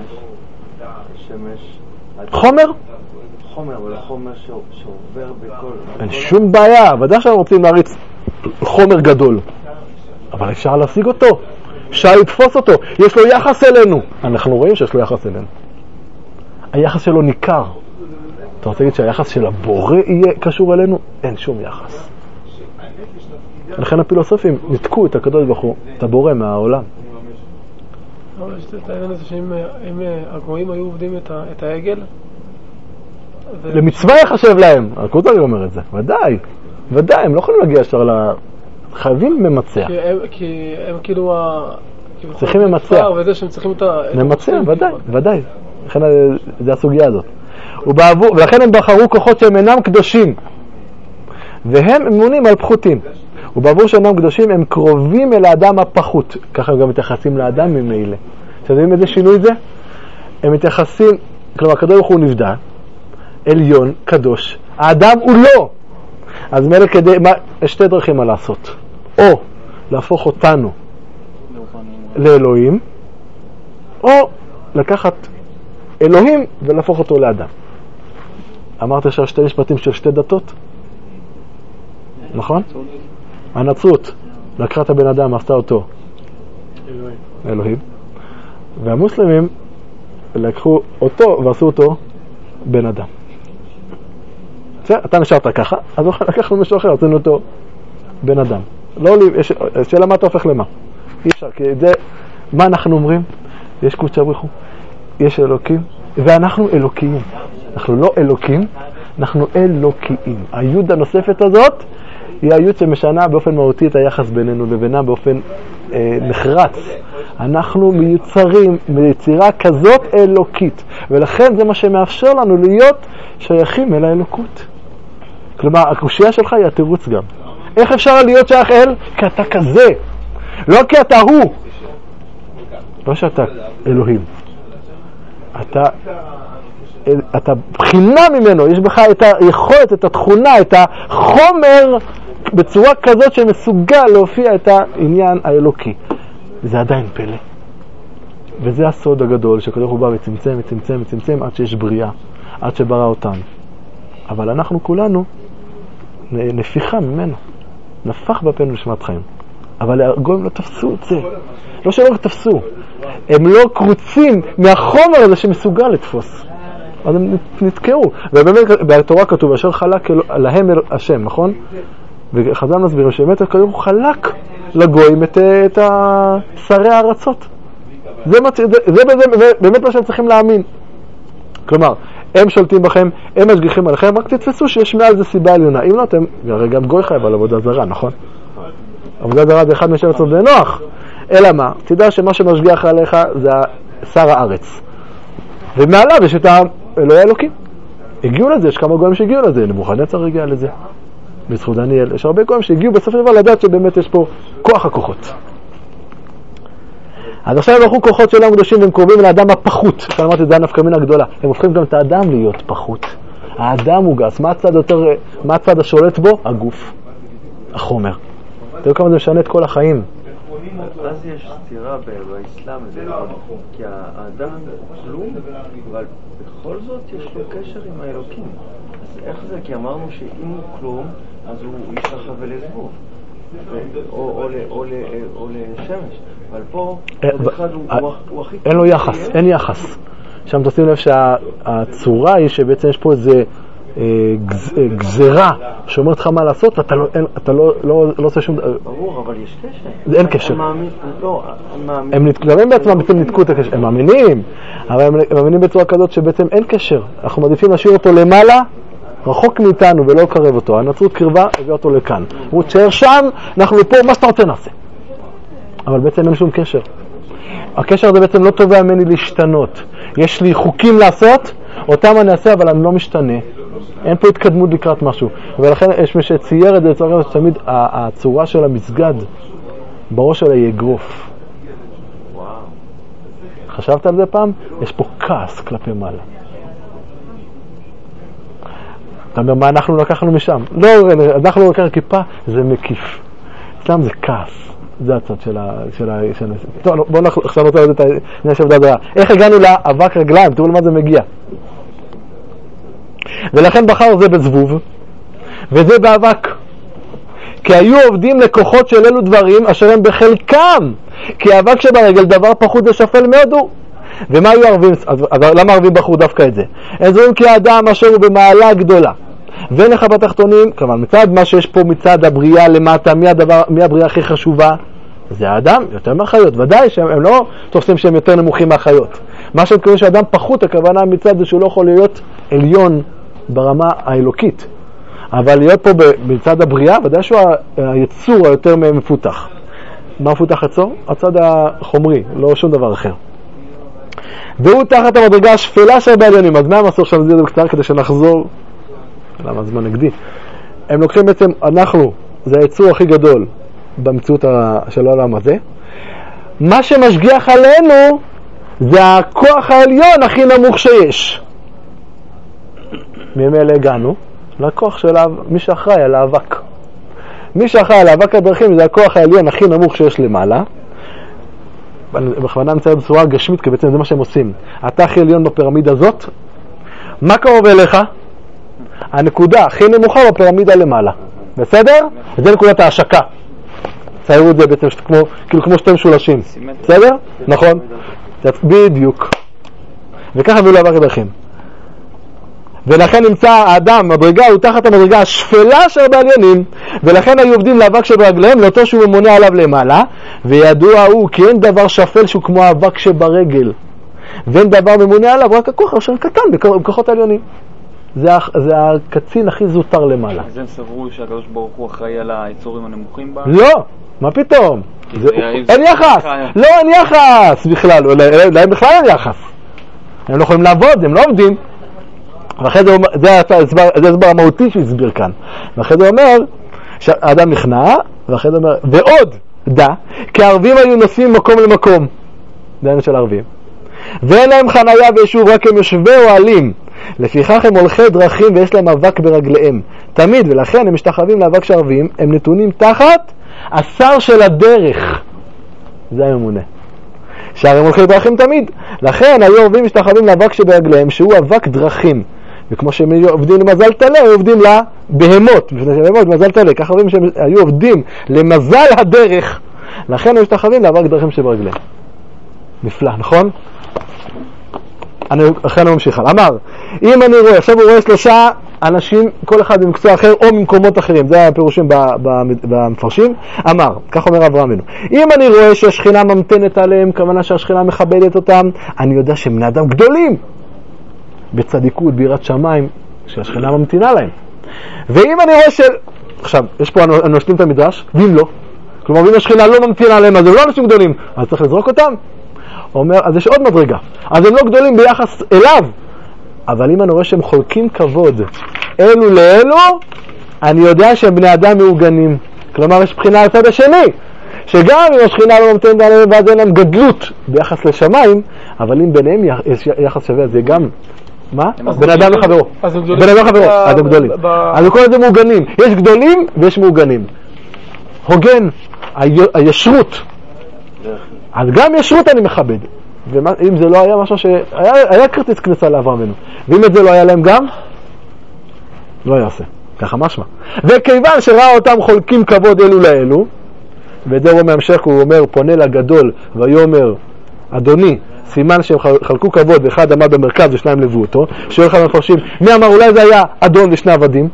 השמש? השמש... חומר? חומר, אבל החומר שעובר בכל... אין שום בעיה, ודאי שאנחנו רוצים להריץ חומר גדול. אבל אפשר להשיג אותו, אפשר לתפוס אותו, יש לו יחס אלינו. אנחנו רואים שיש לו יחס אלינו. היחס שלו ניכר. אתה רוצה להגיד שהיחס של הבורא יהיה קשור אלינו? אין שום יחס. לכן הפילוסופים ניתקו את הקדוש ברוך הוא, את הבורא מהעולם. אבל יש את העניין הזה שאם הגויים היו עובדים את העגל, למצווה יחשב להם, הקודש אומר את זה, ודאי, ודאי, הם לא יכולים להגיע ישר ל... חייבים ממצע. כי הם כאילו... צריכים ממצע. וזה שהם צריכים את ה... ממצע, ודאי, ודאי. לכן זה הסוגיה הזאת. ולכן הם בחרו כוחות שהם אינם קדושים, והם אמונים על פחותים. ובעבור שאינם קדושים הם קרובים אל האדם הפחות. ככה הם גם מתייחסים לאדם ממילא. אתם יודעים איזה שינוי זה? הם מתייחסים, כלומר, הקדוש ברוך הוא נבדל, עליון, קדוש. האדם הוא לא. אז מילא כדי, מה, יש שתי דרכים מה לעשות. או להפוך אותנו לאלוהים, או לקחת אלוהים ולהפוך אותו לאדם. אמרת שיש שתי משפטים של שתי דתות? נכון? הנצרות לקחה את הבן אדם, עשתה אותו אלוהים. אלוהים. והמוסלמים לקחו אותו ועשו אותו בן אדם. אתה נשארת ככה, אז לקחנו משהו אחר, עשינו אותו בן אדם. לא לי, שאלה מה אתה הופך למה? אי אפשר, כי זה, מה אנחנו אומרים? יש קודשא בריך הוא, יש אלוקים, ואנחנו אלוקיים. אנחנו לא אלוקים, אנחנו אלוקיים. היוד הנוספת הזאת היא היוד שמשנה באופן מהותי את היחס בינינו לבינם באופן אה, נחרץ. אנחנו מיוצרים ביצירה כזאת אלוקית, ולכן זה מה שמאפשר לנו להיות שייכים אל האלוקות. כלומר, הקושיה שלך היא התירוץ גם. איך אפשר להיות שייך אל? כי אתה כזה. לא כי אתה הוא. לא שאתה אלוהים. אתה, אתה בחינה ממנו. יש בך את היכולת, את התכונה, את החומר בצורה כזאת שמסוגל להופיע את העניין האלוקי. זה עדיין פלא. וזה הסוד הגדול שהקדוש ברוך הוא בא וצמצם, וצמצם, וצמצם עד שיש בריאה, עד שברא אותנו. אבל אנחנו כולנו נפיחה ממנו. נפח בפנו נשמת חיים. אבל הגויים לא תפסו את זה. לא שלא תפסו. הם לא קרוצים מהחומר הזה שמסוגל לתפוס. אז הם נתקעו. ובאמת בתורה כתוב, אשר חלק להם השם, נכון? וחז"ל מסבירים שבאמת הקדוש ברוך הוא חלק לגויים את, את שרי הארצות. זה, זה, זה, זה, זה באמת מה שהם צריכים להאמין. כלומר, הם שולטים בכם, הם משגיחים עליכם, רק תתפסו שיש מעל זה סיבה עליונה. אם לא, אתם, הרי גם גוי חייב על עבודה זרה, נכון? עבודה זרה זה אחד משבע עצות בני נוח. אלא מה? תדע שמה שמשגיח עליך זה שר הארץ. ומעליו יש את האלוהי האלוקים. הגיעו לזה, יש כמה גויים שהגיעו לזה, נבוכדנצר הגיע לזה. בזכות דניאל, יש הרבה גויים שהגיעו בסוף דבר לדעת שבאמת יש פה כוח הכוחות. אז עכשיו הם הלכו כוחות שלהם קדושים והם קרובים לאדם הפחות. כאן אמרתי, זה הנפקא מינה גדולה. הם הופכים גם את האדם להיות פחות. האדם הוא גס. מה הצד יותר, מה הצד השולט בו? הגוף. החומר. תראו כמה זה משנה את כל החיים. אז יש סתירה באסלאם, כי האדם הוא כלום, אבל בכל זאת יש לו קשר עם האלוקים. אז איך זה? כי אמרנו שאם הוא כלום, אז הוא ישתחווה לזבוב. או לשמש, אבל פה עוד אחד הוא הכי... אין לו יחס, אין יחס. שם תשים לב שהצורה היא שבעצם יש פה איזה גזרה שאומרת לך מה לעשות ואתה לא עושה שום... ברור, אבל יש קשר. אין קשר. הם נתקלמים בעצמם, בעצם נתקו את הקשר. הם מאמינים, אבל הם מאמינים בצורה כזאת שבעצם אין קשר. אנחנו מעדיפים להשאיר אותו למעלה, רחוק מאיתנו ולא לקרב אותו. הנצרות קרבה, הביא אותו לכאן. הוא תשאר שם, אנחנו פה, מה שאתה רוצה נעשה. אבל בעצם אין שום קשר. הקשר הזה בעצם לא תובע ממני להשתנות. יש לי חוקים לעשות, אותם אני אעשה, אבל אני לא משתנה. אין פה התקדמות לקראת משהו. ולכן יש מי שצייר את זה, לצורך שתמיד הצורה של המסגד בראש שלה היא אגרוף. חשבת על זה פעם? יש פה כעס כלפי מעלה. אתה אומר, מה אנחנו לקחנו משם? לא, אנחנו לקחנו כיפה, זה מקיף. אצלם זה כעס. זה הצד של ה... של ה... של ה... טוב, בואו עכשיו נוצא את העניין של עבודה. איך הגענו לאבק רגליים? תראו למה זה מגיע. ולכן בחר זה בזבוב, וזה באבק. כי היו עובדים לכוחות של אלו דברים אשר הם בחלקם. כי האבק שברגל דבר פחות ושפל מאוד הוא. ומה היו ערבים? אז, אז למה ערבים בחרו דווקא את זה? הם זוהים כי האדם אשר הוא במעלה גדולה ואין לך בתחתונים, כלומר מצד מה שיש פה מצד הבריאה למטה, מי, הדבר, מי הבריאה הכי חשובה? זה האדם יותר מהחיות, ודאי שהם לא תופסים שהם יותר נמוכים מהחיות. מה שהם קוראים שאדם פחות, הכוונה מצד זה שהוא לא יכול להיות עליון ברמה האלוקית, אבל להיות פה בצד הבריאה, ודאי שהוא היצור היותר מפותח. מה מפותח יצור? הצד החומרי, לא שום דבר אחר. והוא תחת המדרגה השפלה של בעליונים. אז מה המסור שם זה בקצר כדי שנחזור? למה הזמן נגדי? הם לוקחים בעצם, אנחנו, זה היצור הכי גדול במציאות של העולם הזה. מה שמשגיח עלינו זה הכוח העליון הכי נמוך שיש. ממילא הגענו לכוח של מי שאחראי על האבק. מי שאחראי על האבק הדרכים זה הכוח העליון הכי נמוך שיש למעלה. בכוונה נמצא בצורה גשמית, כי בעצם זה מה שהם עושים. אתה הכי עליון בפירמידה הזאת, מה קרוב אליך? הנקודה הכי נמוכה בפירמידה למעלה. בסדר? זה נקודת ההשקה. ציירו את זה בעצם כמו, כאילו כמו שתי משולשים. בסדר? נכון? בדיוק. וככה הביאו לאבק הדרכים. ולכן נמצא האדם, מדרגה, הוא תחת המדרגה השפלה של בעליינים, ולכן היו עובדים לאבק שברגליהם, לאותו שהוא ממונה עליו למעלה, וידוע הוא כי אין דבר שפל שהוא כמו האבק שברגל, ואין דבר ממונה עליו, רק הכוח אשר קטן בכוחות העליונים. זה, זה הקצין הכי זוטר למעלה. אז הם סברו שהקדוש ברוך הוא אחראי על היצורים הנמוכים בה? לא, מה פתאום? זה, אין יחס, לא אין יחס בכלל, להם בכלל אין יחס. הם לא יכולים לעבוד, הם לא עובדים. ואחרי זה, זה הסבר המהותי שהוא הסביר כאן. ואחרי זה אומר שהאדם נכנע, ואחרי זה אומר, ועוד דע, כי הערבים היו נוסעים ממקום למקום. זה העניין של הערבים. ואין להם חנייה וישוב, רק הם יושבי אוהלים. לפיכך הם הולכי דרכים ויש להם אבק ברגליהם. תמיד, ולכן הם משתחווים לאבק של הערבים, הם נתונים תחת השר של הדרך. זה הממונה. שהרי הם הולכי דרכים תמיד. לכן היו ערבים משתחווים לאבק שברגליהם, שהוא אבק דרכים. וכמו שהם עובדים למזל תלה, הם עובדים לבהמות, למזל תלה. ככה ערבים שהם היו עובדים למזל הדרך, לכן הם משתחווים לאבק דרכים שברגליהם. נפלא, נכון? אני, אחרי אני ממשיך. אמר, אם אני רואה, עכשיו הוא רואה שלושה אנשים, כל אחד במקצוע אחר או ממקומות אחרים, זה הפירושים במפרשים. אמר, כך אומר אברהם אבינו, אם אני רואה שהשכינה ממתנת עליהם, כוונה שהשכינה מכבדת אותם, אני יודע שהם בני אדם גדולים בצדיקות, ביראת שמיים, שהשכינה ממתינה להם. ואם אני רואה של... עכשיו, יש פה, אני נושלים את המדרש, ואם לא, כלומר, אם השכינה לא ממתינה עליהם, אז הם לא אנשים גדולים, אז צריך לזרוק אותם. הוא אומר, אז יש עוד מדרגה. אז הם לא גדולים ביחס אליו, אבל אם אני רואה שהם חולקים כבוד אלו לאלו, אני יודע שהם בני אדם מעוגנים. כלומר, יש בחינה לצד השני, שגם אם השכינה לא ממתנת עליהם ואז אין להם גדלות ביחס לשמיים, אבל אם ביניהם יש יחס שווה, זה גם... מה? בן אדם לחברו. בן אדם לחברו, אז הם גדולים. אז כל זה מעוגנים. יש גדולים ויש מעוגנים. הוגן, הישרות. אז גם ישרות אני מכבד. ואם זה לא היה משהו שהיה, היה כרטיס כניסה לאברהם אבינו. ואם את זה לא היה להם גם, לא יעשה. ככה משמע. וכיוון שראה אותם חולקים כבוד אלו לאלו, ואת זה הוא מהמשך, הוא אומר, פונה לגדול, ויאמר, אדוני, סימן שהם חלקו כבוד, ואחד עמד במרכז ושניים לבו אותו, שואל אחד המפרשים, מי אמר אולי זה היה אדון ושני עבדים?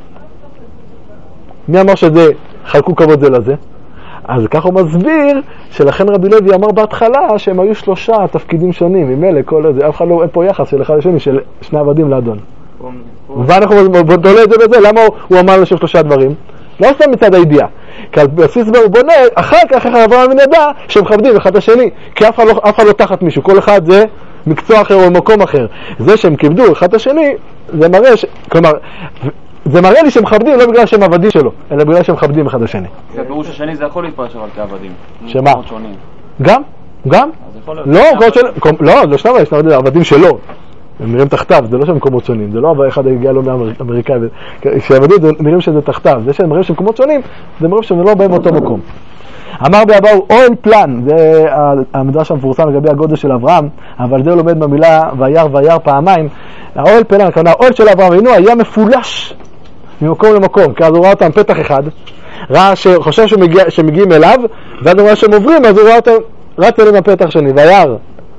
מי אמר שזה חלקו כבוד זה לזה? אז ככה הוא מסביר שלכן רבי לוי אמר בהתחלה שהם היו שלושה תפקידים שונים, ממילא כל זה, אף אחד לא, אין פה יחס של אחד לשני, של שני עבדים לאדון. ואנחנו תולה את זה בזה, למה הוא אמר לשם שלושה דברים? לא עושה מצד הידיעה, כי על בסיס הוא בונה, אחר כך אחר אברהם ונדע שהם מכבדים אחד השני, כי אף אחד, לא, אף אחד לא תחת מישהו, כל אחד זה מקצוע אחר או מקום אחר. זה שהם כיבדו אחד השני, זה מראה, ש... כלומר, זה מראה לי שהם מכבדים לא בגלל שהם עבדים שלו, אלא בגלל שהם מכבדים אחד השני. זה הפירוש השני, זה יכול להתפרש על כעבדים. שמה? גם? גם? לא, לא, לא שניים, יש עבדים שלו. הם נראים תחתיו, זה לא שמקומות שונים, זה לא אחד הגיע לא מאמריקאי, כשעבדו נראים שזה תחתיו, זה שהם נראים שמקומות שונים, זה נראים שזה לא בהם אותו מקום. אמר באבאו, אוהל פלן, זה המדרש המפורסם לגבי הגודל של אברהם, אבל זה הוא לומד במילה וירא וירא פעמיים, האוהל פלן, הכוונה, האוהל של אברהם אבינו היה מפולש ממקום למקום, כי אז הוא ראה אותם פתח אחד, ראה שחושב שמגיעים אליו, ואז הוא ראה שהם עוברים, אז הוא ראה אותם רץ אליהם הפתח שני, וירא.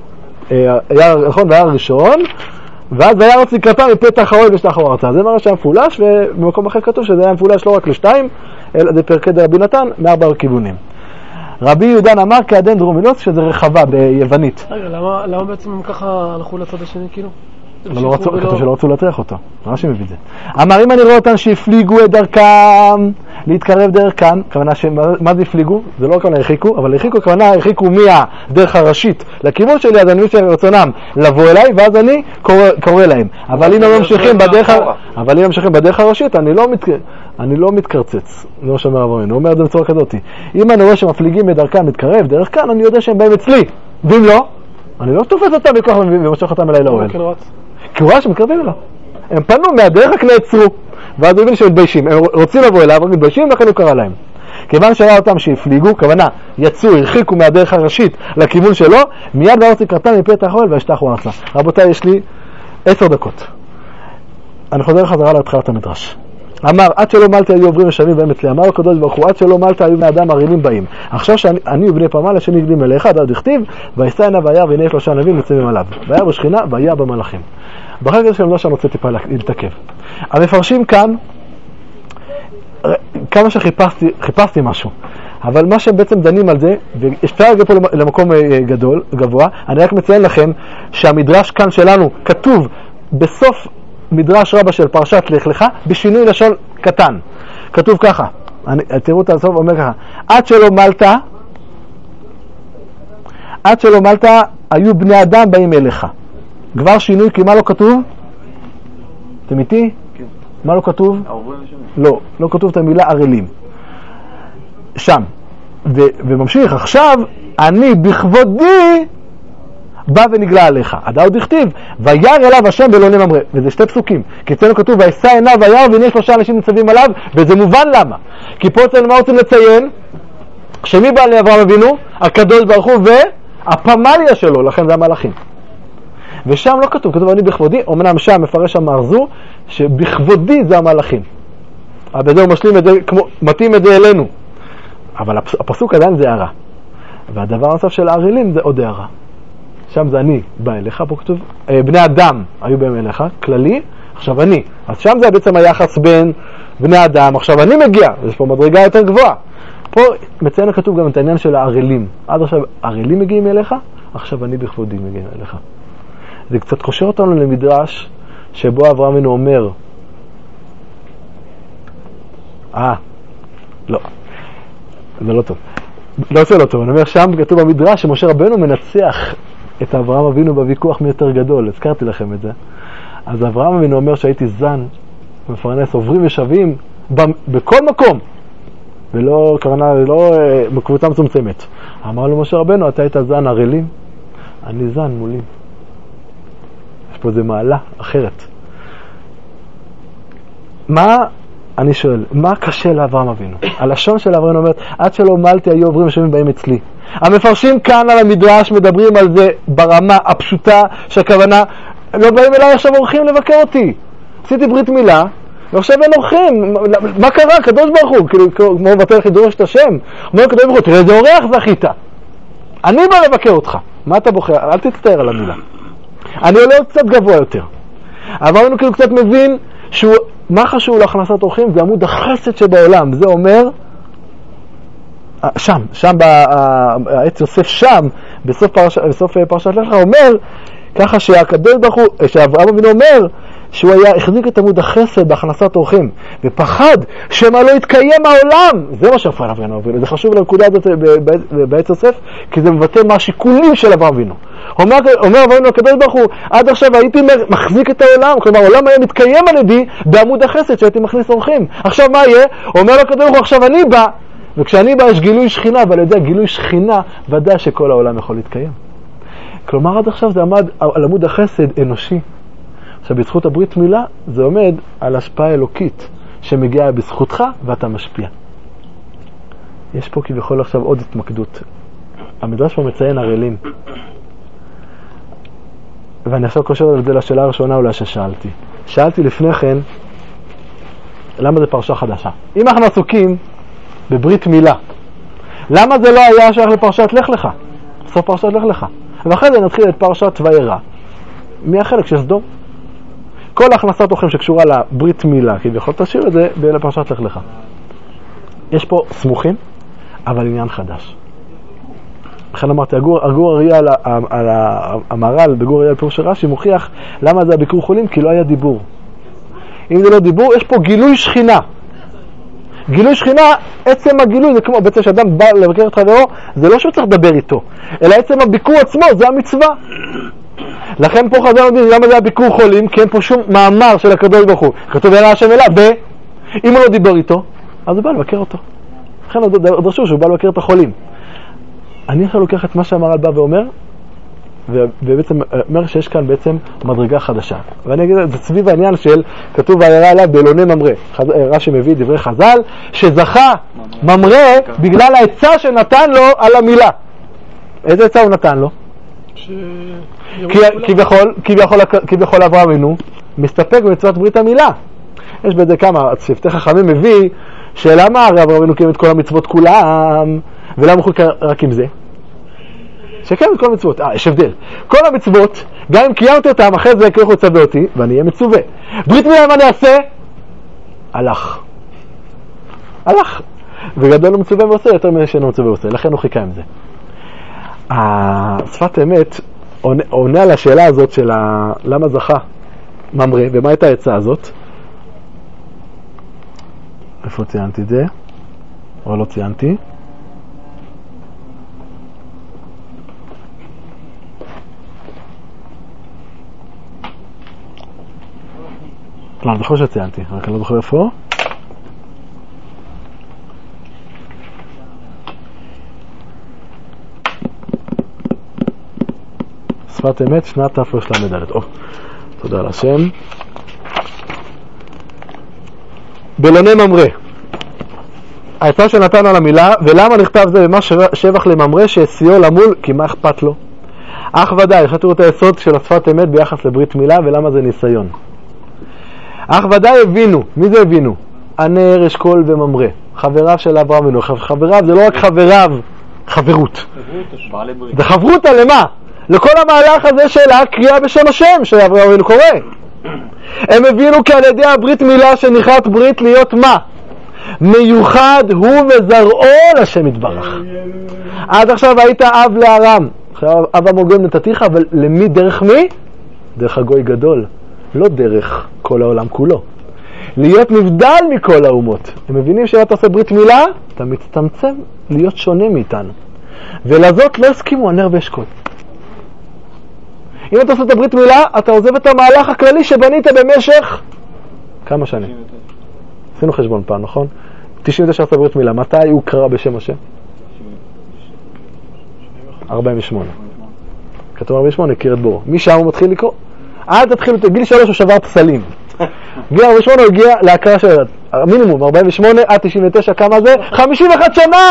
וירא, נכון, וירא ראשון, ואז וירא לקראתם מפתח האוהל ושלח ארצה. זה מראה שהיה מפולש, ובמקום אחר כתוב שזה היה מפולש לא רק לשתיים, אלא בפרקי דרבי נתן, מארבע כיוונים. רבי יהודן אמר כעדן דרומילוס, שזה רחבה ביוונית. רגע, למה, למה בעצם הם ככה הלכו לצד השני כאילו? אבל לא רצו, כתוב שלא רצו לטרח אותו. מה שמביא את זה? אמר אם אני רואה אותם שהפליגו את דרכם להתקרב דרכם, כוונה שמה זה הפליגו? זה לא כוונה הרחיקו, אבל הרחיקו כוונה הרחיקו מהדרך הראשית לכיוון שלי, אז אני מבין רצונם לבוא אליי, ואז אני קורא, קורא להם. אבל אם הם ממשיכים בדרך, אבל אם הם ממשיכים בדרך הראשית, אני לא מת, אני לא מתקרצץ. זה מה שאומר אברהם, הוא אומר את זה בצורה כזאת. אם אני רואה שמפליגים בדרכם להתקרב דרך כאן, אני יודע שהם באים אצלי. ואם לא, אני לא תופס אותם בכוח ומשוך אותם אליי לאוהל. כי הוא ראה שמתקרבים אליו. הם פנו מהדרך, רק נעצרו. ואז הוא הבין שהם מתביישים. הם רוצים לבוא אליו, רק מתביישים, לכן הוא קרא להם. כיוון שראה אותם שהפליגו, כוונה, יצאו, הרחיקו מהדרך הראשית לכיוון שלו, מיד וירא לקראתם מפתח האוהל וישלחו ארצה. רבותיי, יש לי עשר דקות. אני חוזר חזרה להתחלת המדרש. אמר, עד שלא מלטה היו עוברים ושבים בהם אצלי. אמר הקדוש ברוך הוא, עד שלא מלטה היו בני אדם ערילים באים. עכשיו שאני ובני פמל השני גדים אליך, עד דכתיב, וישא עיניו וירא והנה שלושה נביאים ניצבים עליו. וירא בשכינה והיה במלאכים. בחלק הזה שלנו לא שאני רוצה טיפה להתעכב. המפרשים כאן, כמה שחיפשתי, חיפשתי משהו, אבל מה שהם בעצם דנים על זה, ואפשר להגיע פה למקום גדול, גבוה, אני רק מציין לכם שהמדרש כאן שלנו כתוב בסוף מדרש רבה של פרשת לך לך, בשינוי לשון קטן. כתוב ככה, אני, תראו את הסוף, אומר ככה, עד שלא מלטה, עד שלא מלטה, היו בני אדם באים אליך. כבר שינוי, כי מה לא כתוב? אתם איתי? כן. מה לא כתוב? לא, לא כתוב את המילה ערלים. שם. ו- וממשיך, עכשיו, אני בכבודי, בא ונגלה עליך. עד עוד הכתיב, וירא אליו השם ולא נמרא. וזה שתי פסוקים. כי אצלנו כתוב, וישא עיניו וירא והנה שלושה אנשים ניצבים עליו, וזה מובן למה. כי פה אצלנו מה רוצים לציין? שמי בא לאברהם אבינו? הקדוש ברוך הוא והפמליה שלו, לכן זה המלאכים. ושם לא כתוב, כתוב אני בכבודי, אמנם שם מפרש המרזו, שבכבודי זה המלאכים. אבל בזה הוא משלים את זה, כמו, מתאים את זה אלינו. אבל הפסוק עדיין זה הערה. והדבר הנוסף של הערלים זה עוד הערה. שם זה אני בא אליך, פה כתוב, בני אדם היו בהם אליך, כללי, עכשיו אני. אז שם זה בעצם היחס בין בני אדם, עכשיו אני מגיע, יש פה מדרגה יותר גבוהה. פה מציין כתוב גם את העניין של הערלים. עד עכשיו הערלים מגיעים אליך, עכשיו אני בכבודי מגיע אליך. זה קצת קושר אותנו למדרש שבו אברהם אבינו אומר, אה, לא, זה לא טוב. לא עושה לא טוב, אני אומר שם כתוב במדרש שמשה רבנו מנצח את אברהם אבינו בוויכוח מי יותר גדול, הזכרתי לכם את זה. אז אברהם אבינו אומר שהייתי זן, מפרנס עוברים ושבים בכל מקום, ולא, כוונה, לא בקבוצה מצומצמת. אמר לו משה רבנו, אתה היית זן ערלים, אני זן מולים. יש פה איזו מעלה אחרת. מה, אני שואל, מה קשה לאברהם אבינו? הלשון של אברהם אומרת, עד שלא מלטה היו עוברים ושבים באים אצלי. המפרשים כאן על המדרש מדברים על זה ברמה הפשוטה, שהכוונה, לא באים אליי עכשיו אורחים לבקר אותי. עשיתי ברית מילה, ועכשיו אין אורחים. מה קרה? קדוש ברוך הוא, כאילו, כמו מבטל חידוש את השם. אומר קדוש ברוך הוא, תראה איזה אורח זכית. אני בא לבקר אותך. מה אתה בוחר? אל תצטער על המילה. אני עולה עוד קצת גבוה יותר. אבל אני כאילו קצת מבין שהוא, מה חשוב להכנסת אורחים? זה עמוד החסד שבעולם. זה אומר, שם, שם, העץ יוסף שם, בסוף פרשת, בסוף פרשת לך, אומר, ככה שהקדוש ברוך הוא, שאברהם אבינו אומר, שהוא היה, החזיק את עמוד החסד בהכנסת אורחים, ופחד שמה לא יתקיים העולם. זה מה שאברהם אבינו, זה חשוב לנקודה הזאת בעץ יוסף, כי זה מבטא מה השיקולים של אברהם אבינו. אומר, אומר אברהם הקדוש ברוך הוא, עד עכשיו הייתי מחזיק את העולם, כלומר העולם היה מתקיים על ידי בעמוד החסד שהייתי מכניס אורחים. עכשיו מה יהיה? אומר הקדוש ברוך הוא, עכשיו אני בא, וכשאני בא יש גילוי שכינה, ועל ידי גילוי שכינה ודאי שכל העולם יכול להתקיים. כלומר עד עכשיו זה עמד על עמוד החסד אנושי. עכשיו בזכות הברית מילה זה עומד על השפעה אלוקית שמגיעה בזכותך ואתה משפיע. יש פה כביכול עכשיו עוד התמקדות. המדרש פה מציין ערלים. ואני עכשיו קושר את זה לשאלה הראשונה אולי ששאלתי. שאלתי לפני כן, למה זה פרשה חדשה? אם אנחנו עסוקים בברית מילה, למה זה לא היה שייך לפרשת לך לך? סוף פרשת לך לך. ואחרי זה נתחיל את פרשת וירא, מהחלק של סדום. כל הכנסת אוכלים שקשורה לברית מילה, כי יכול תשאיר את זה בפרשת לך לך. יש פה סמוכים, אבל עניין חדש. לכן אמרתי, הגור אריה על, על המהר"ל, בגור אריה על פירוש רש"י, מוכיח למה זה הביקור חולים, כי לא היה דיבור. אם זה לא דיבור, יש פה גילוי שכינה. גילוי שכינה, עצם הגילוי, זה כמו בעצם שאדם בא לבקר את חברו, זה לא שהוא צריך לדבר איתו, אלא עצם הביקור עצמו, זה המצווה. לכן פה חז"ל אומרים, למה זה הביקור חולים? כי אין פה שום מאמר של הקדוש ברוך הוא. כתוב אל השם אליו, ואם הוא לא דיבר איתו, אז הוא בא לבקר אותו. לכן דרשו שהוא בא לבקר את החולים. אני עכשיו לוקח את מה שהמהר"ל בא ואומר, ובעצם אומר שיש כאן בעצם מדרגה חדשה. ואני אגיד, זה סביב העניין של, כתוב וירא עליו באלוני ממרא. רש"י מביא דברי חז"ל, שזכה ממרא בגלל העצה שנתן לו על המילה. איזה עצה הוא נתן לו? כביכול אברהם אבינו מסתפק במצוות ברית המילה. יש בזה כמה שפתי חכמים מביא שלמה הרי אברהם אבינו קיים את כל המצוות כולם, ולמה הוא חוקר רק עם זה? שקיים את כל המצוות. אה, יש הבדל. כל המצוות, גם אם קיימתי אותם, אחרי זה ככה הוא צווה אותי, ואני אהיה מצווה. ברית מילה, מה אני אעשה? הלך. הלך. וגדול הוא מצווה ועושה, יותר משאינו מצווה ועושה. לכן הוא חיכה עם זה. השפת אמת עונה, עונה על השאלה הזאת של ה... למה זכה ממרא, ומה הייתה העצה הזאת? איפה ציינתי את זה? או לא ציינתי? לא, אני זוכר שציינתי, רק אני לא זוכר איפה. שפת אמת, שנת תרל"ד. או, תודה לשם. באלוני ממרא. העצה שנתן על המילה, ולמה נכתב זה במה שבח לממרא שהסיעו למול, כי מה אכפת לו? אך ודאי, חתרו את היסוד של השפת אמת ביחס לברית מילה, ולמה זה ניסיון. אך ודאי הבינו, מי זה הבינו? הנר, אשכול וממרא, חבריו של אברהם אבינו. חבריו זה לא רק חבריו, חברות. זה חברותא למה? לכל המהלך הזה של הקריאה בשם השם שאברהם אבינו קורא. הם הבינו כי על ידי הברית מילה שנכרת ברית להיות מה? מיוחד הוא וזרעו לשם יתברך. עד עכשיו היית אב לארם, עכשיו אב המוגן נתתיך, אבל למי? דרך מי? דרך הגוי גדול, לא דרך כל העולם כולו. להיות נבדל מכל האומות. הם מבינים שאם אתה עושה ברית מילה, אתה מצטמצם להיות שונה מאיתנו. ולזאת לא הסכימו הנר ואשכול. אם אתה עושה את הברית מילה, אתה עוזב את המהלך הכללי שבנית במשך כמה שנים? עשינו חשבון פעם, נכון? תשעים ותשע עשה ברית מילה. מתי הוא קרא בשם השם? ארבעים ושמונה. כתוב ארבעים ושמונה, הכיר את בורו. משם הוא מתחיל לקרוא. עד תתחיל, גיל שלוש הוא שבר פסלים. גיל ארבעים ושמונה הוא הגיע להכרה של המינימום, ארבעים ושמונה עד תשעים ותשע, כמה זה? חמישים ואחת שנה!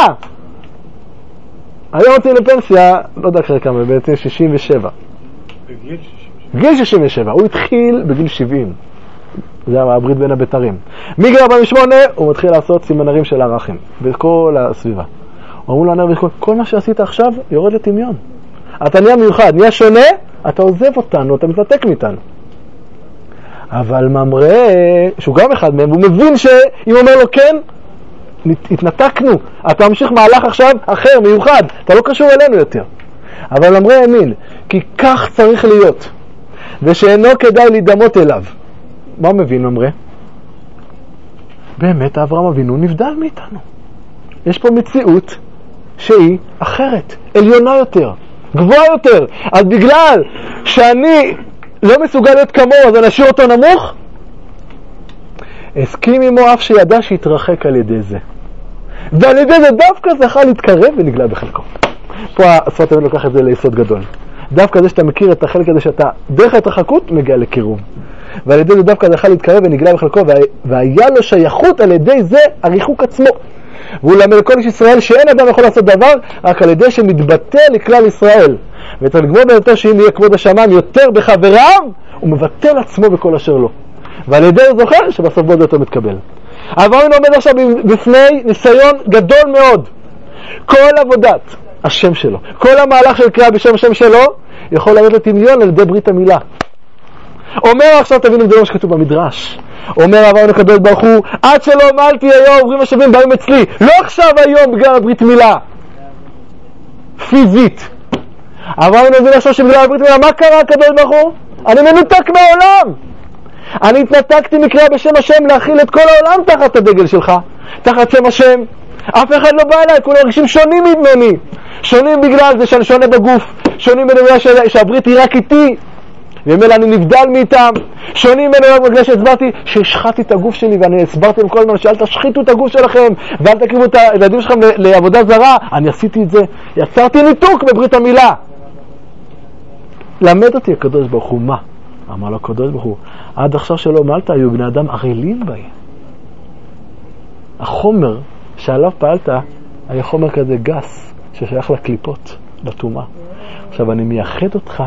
היום יוצאים לפנסיה, לא יודע אחרי כמה, בעצם שישים ושבע. בגיל שישים ושבע. גיל שישים ושבע, הוא התחיל בגיל שבעים. זה הברית בין הבתרים. מגיל ארבעים ושמונה הוא מתחיל לעשות סימנרים של ערכים בכל הסביבה. אמרו לו הנר ושכל, כל מה שעשית עכשיו יורד לטמיון. אתה נהיה מיוחד, נהיה שונה, אתה עוזב אותנו, אתה מתנתק מאיתנו. אבל ממרא, שהוא גם אחד מהם, הוא מבין שאם אומר לו כן, התנתקנו, אתה ממשיך מהלך עכשיו אחר, מיוחד, אתה לא קשור אלינו יותר. אבל ממרא האמין, כי כך צריך להיות, ושאינו כדאי להידמות אליו. מה מבין ממרא? באמת אברהם אבינו נבדל מאיתנו. יש פה מציאות שהיא אחרת, עליונה יותר, גבוהה יותר. אז בגלל שאני לא מסוגל להיות כמוהו, אז אני אשאיר אותו נמוך? הסכים עמו אף שידע שהתרחק על ידי זה. ועל ידי זה דווקא זכה להתקרב ונגלה בחלקו. פה השפת אמת לוקח את זה ליסוד גדול. דווקא זה שאתה מכיר את החלק הזה שאתה דרך ההתרחקות מגיע לקירוב. ועל ידי זה דווקא זכה להתקרב ונגלה בחלקו, והיה לו שייכות על ידי זה הריחוק עצמו. והוא למד לכל איש ישראל שאין אדם יכול לעשות דבר רק על ידי שמתבטא לכלל ישראל. וצריך לגמור ביותר שאם יהיה כבוד השמיים יותר בחבריו, הוא מבטל עצמו בכל אשר לו. ועל ידי זה זוכר שבסוף בו זה יותר מתקבל. אבל הוא עומד עכשיו בפני ניסיון גדול מאוד. כל עבודת השם שלו, כל המהלך של קריאה בשם השם שלו, יכול לרדת לטמיון על ידי ברית המילה. אומר עכשיו, תבינו, זה לא מה שכתוב במדרש. אומר אברהם לקדוש ברוך הוא, עד שלא עמלתי היום, עוברים השבים באים אצלי. לא עכשיו היום בגלל הברית מילה. פיזית. אברהם נבין עכשיו שבגלל הברית מילה, מה קרה הקדוש ברוך הוא? אני מנותק מהעולם. אני התנתקתי מקריאה בשם השם להכיל את כל העולם תחת הדגל שלך. תחת שם השם. אף אחד לא בא אליי, כולם מרגישים שונים ממני. שונים בגלל זה שאני שונה בגוף. שונים בגלל שהברית היא רק איתי. ומילא אני נבדל מאיתם. שונים ממנו בגלל שהסברתי שהשחטתי את הגוף שלי, ואני הסברתי עם כל הזמן שאל תשחיתו את הגוף שלכם ואל תקריבו את הילדים שלכם לעבודה זרה. אני עשיתי את זה, יצרתי ניתוק בברית המילה. למד אותי הקדוש ברוך הוא. מה? אמר לו הקדוש ברוך הוא, עד עכשיו שלא עמלת היו בני אדם ערלים בהם. החומר שעליו פעלת היה חומר כזה גס ששייך לקליפות, לטומאה. עכשיו אני מייחד אותך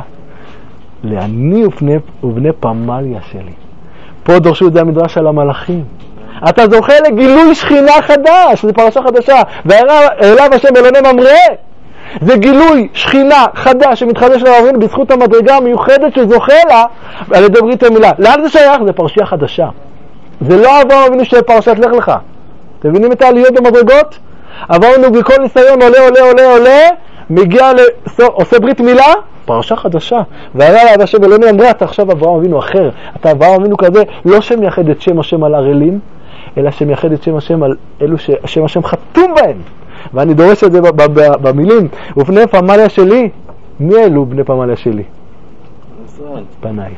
לעני ובני, ובני פמליה שלי. פה דורשו את זה המדרש על המלאכים. אתה זוכה לגילוי שכינה חדש, זה פרשה חדשה. ואליו השם אלוני ממרא. זה גילוי שכינה חדש שמתחדש לאברהם בזכות המדרגה המיוחדת שזוכה לה על ידי ברית המילה. לאן זה שייך? זה פרשייה חדשה. זה לא אברהם אבינו שפרשת לך לך. אתם מבינים את העליות במדרגות? אברהם בכל ניסיון עולה עולה עולה עולה מגיע לסוף, עושה ברית מילה, פרשה חדשה. ועלה לה השם אלוני אמרה, אתה עכשיו אברהם אבינו אחר. אתה אברהם אבינו כזה, לא שמייחד את שם השם על ערלים, אלא שמייחד את שם השם על אלו ששם השם חתום בהם. ואני דורש את זה במילים. ובני פמליה שלי, מי אלו בני פמליה שלי? פניי.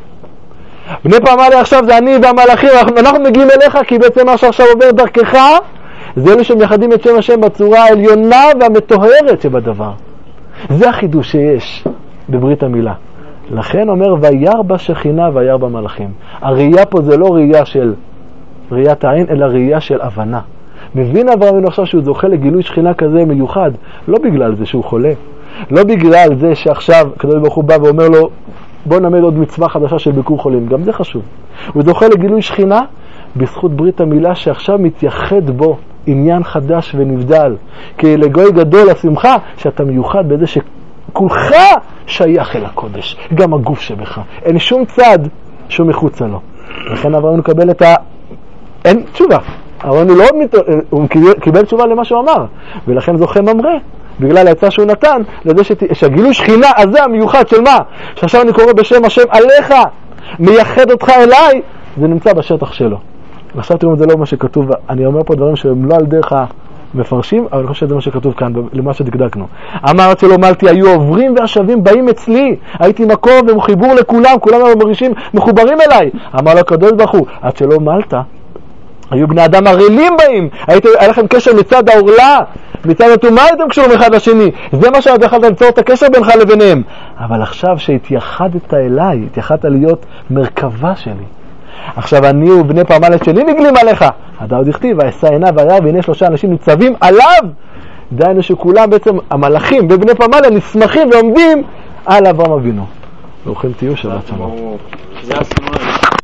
בני פמליה עכשיו זה אני והמלאכים. אנחנו מגיעים אליך כי בעצם מה שעכשיו עובר דרכך זה אלו שמייחדים את שם השם בצורה העליונה והמטוהרת שבדבר. זה החידוש שיש בברית המילה. לכן אומר וירא בה שכינה וירא בה מלאכים. הראייה פה זה לא ראייה של ראיית העין אלא ראייה של הבנה. מבין אברהם עכשיו שהוא זוכה לגילוי שכינה כזה מיוחד, לא בגלל זה שהוא חולה, לא בגלל זה שעכשיו הקדוש ברוך הוא בא ואומר לו בוא נלמד עוד מצווה חדשה של ביקור חולים, גם זה חשוב. הוא זוכה לגילוי שכינה בזכות ברית המילה שעכשיו מתייחד בו עניין חדש ונבדל, כי לגוי גדול השמחה שאתה מיוחד בזה שכולך שייך אל הקודש, גם הגוף שבך, אין שום צד שהוא מחוץ לו. לכן אברהם מקבל את ה... אין תשובה. אבל הוא, לא מת... הוא קיבל תשובה למה שהוא אמר, ולכן זוכה ממרא, בגלל העצה שהוא נתן, לזה שת... שהגילוי שכינה הזה המיוחד של מה? שעכשיו אני קורא בשם השם עליך, מייחד אותך אליי, זה נמצא בשטח שלו. עכשיו תראו, זה לא מה שכתוב, אני אומר פה דברים שהם לא על דרך המפרשים, אבל אני חושב שזה מה שכתוב כאן, למה שדקדקנו. אמר עד שלא מלתי, היו עוברים והשבים באים אצלי, הייתי מקום וחיבור לכולם, כולם מרגישים מחוברים אליי. אמר לו הקדוש ברוך הוא, עד שלא מלת, היו בני אדם ערלים באים, היה לכם קשר מצד העורלה, מצד הטומאה הייתם קשורים אחד לשני, זה מה שאתה יכולת ליצור את הקשר בינך לביניהם. אבל עכשיו שהתייחדת אליי, התייחדת להיות מרכבה שלי, עכשיו אני ובני פמליה שלי נגלים עליך, אתה עוד הכתיב, ואשא עיניו וירא והנה שלושה אנשים ניצבים עליו, דהיינו שכולם בעצם המלאכים ובני פמליה נסמכים ועומדים על אברהם אבינו. ברוכים תהיו, שבת שלום. זה הסימן.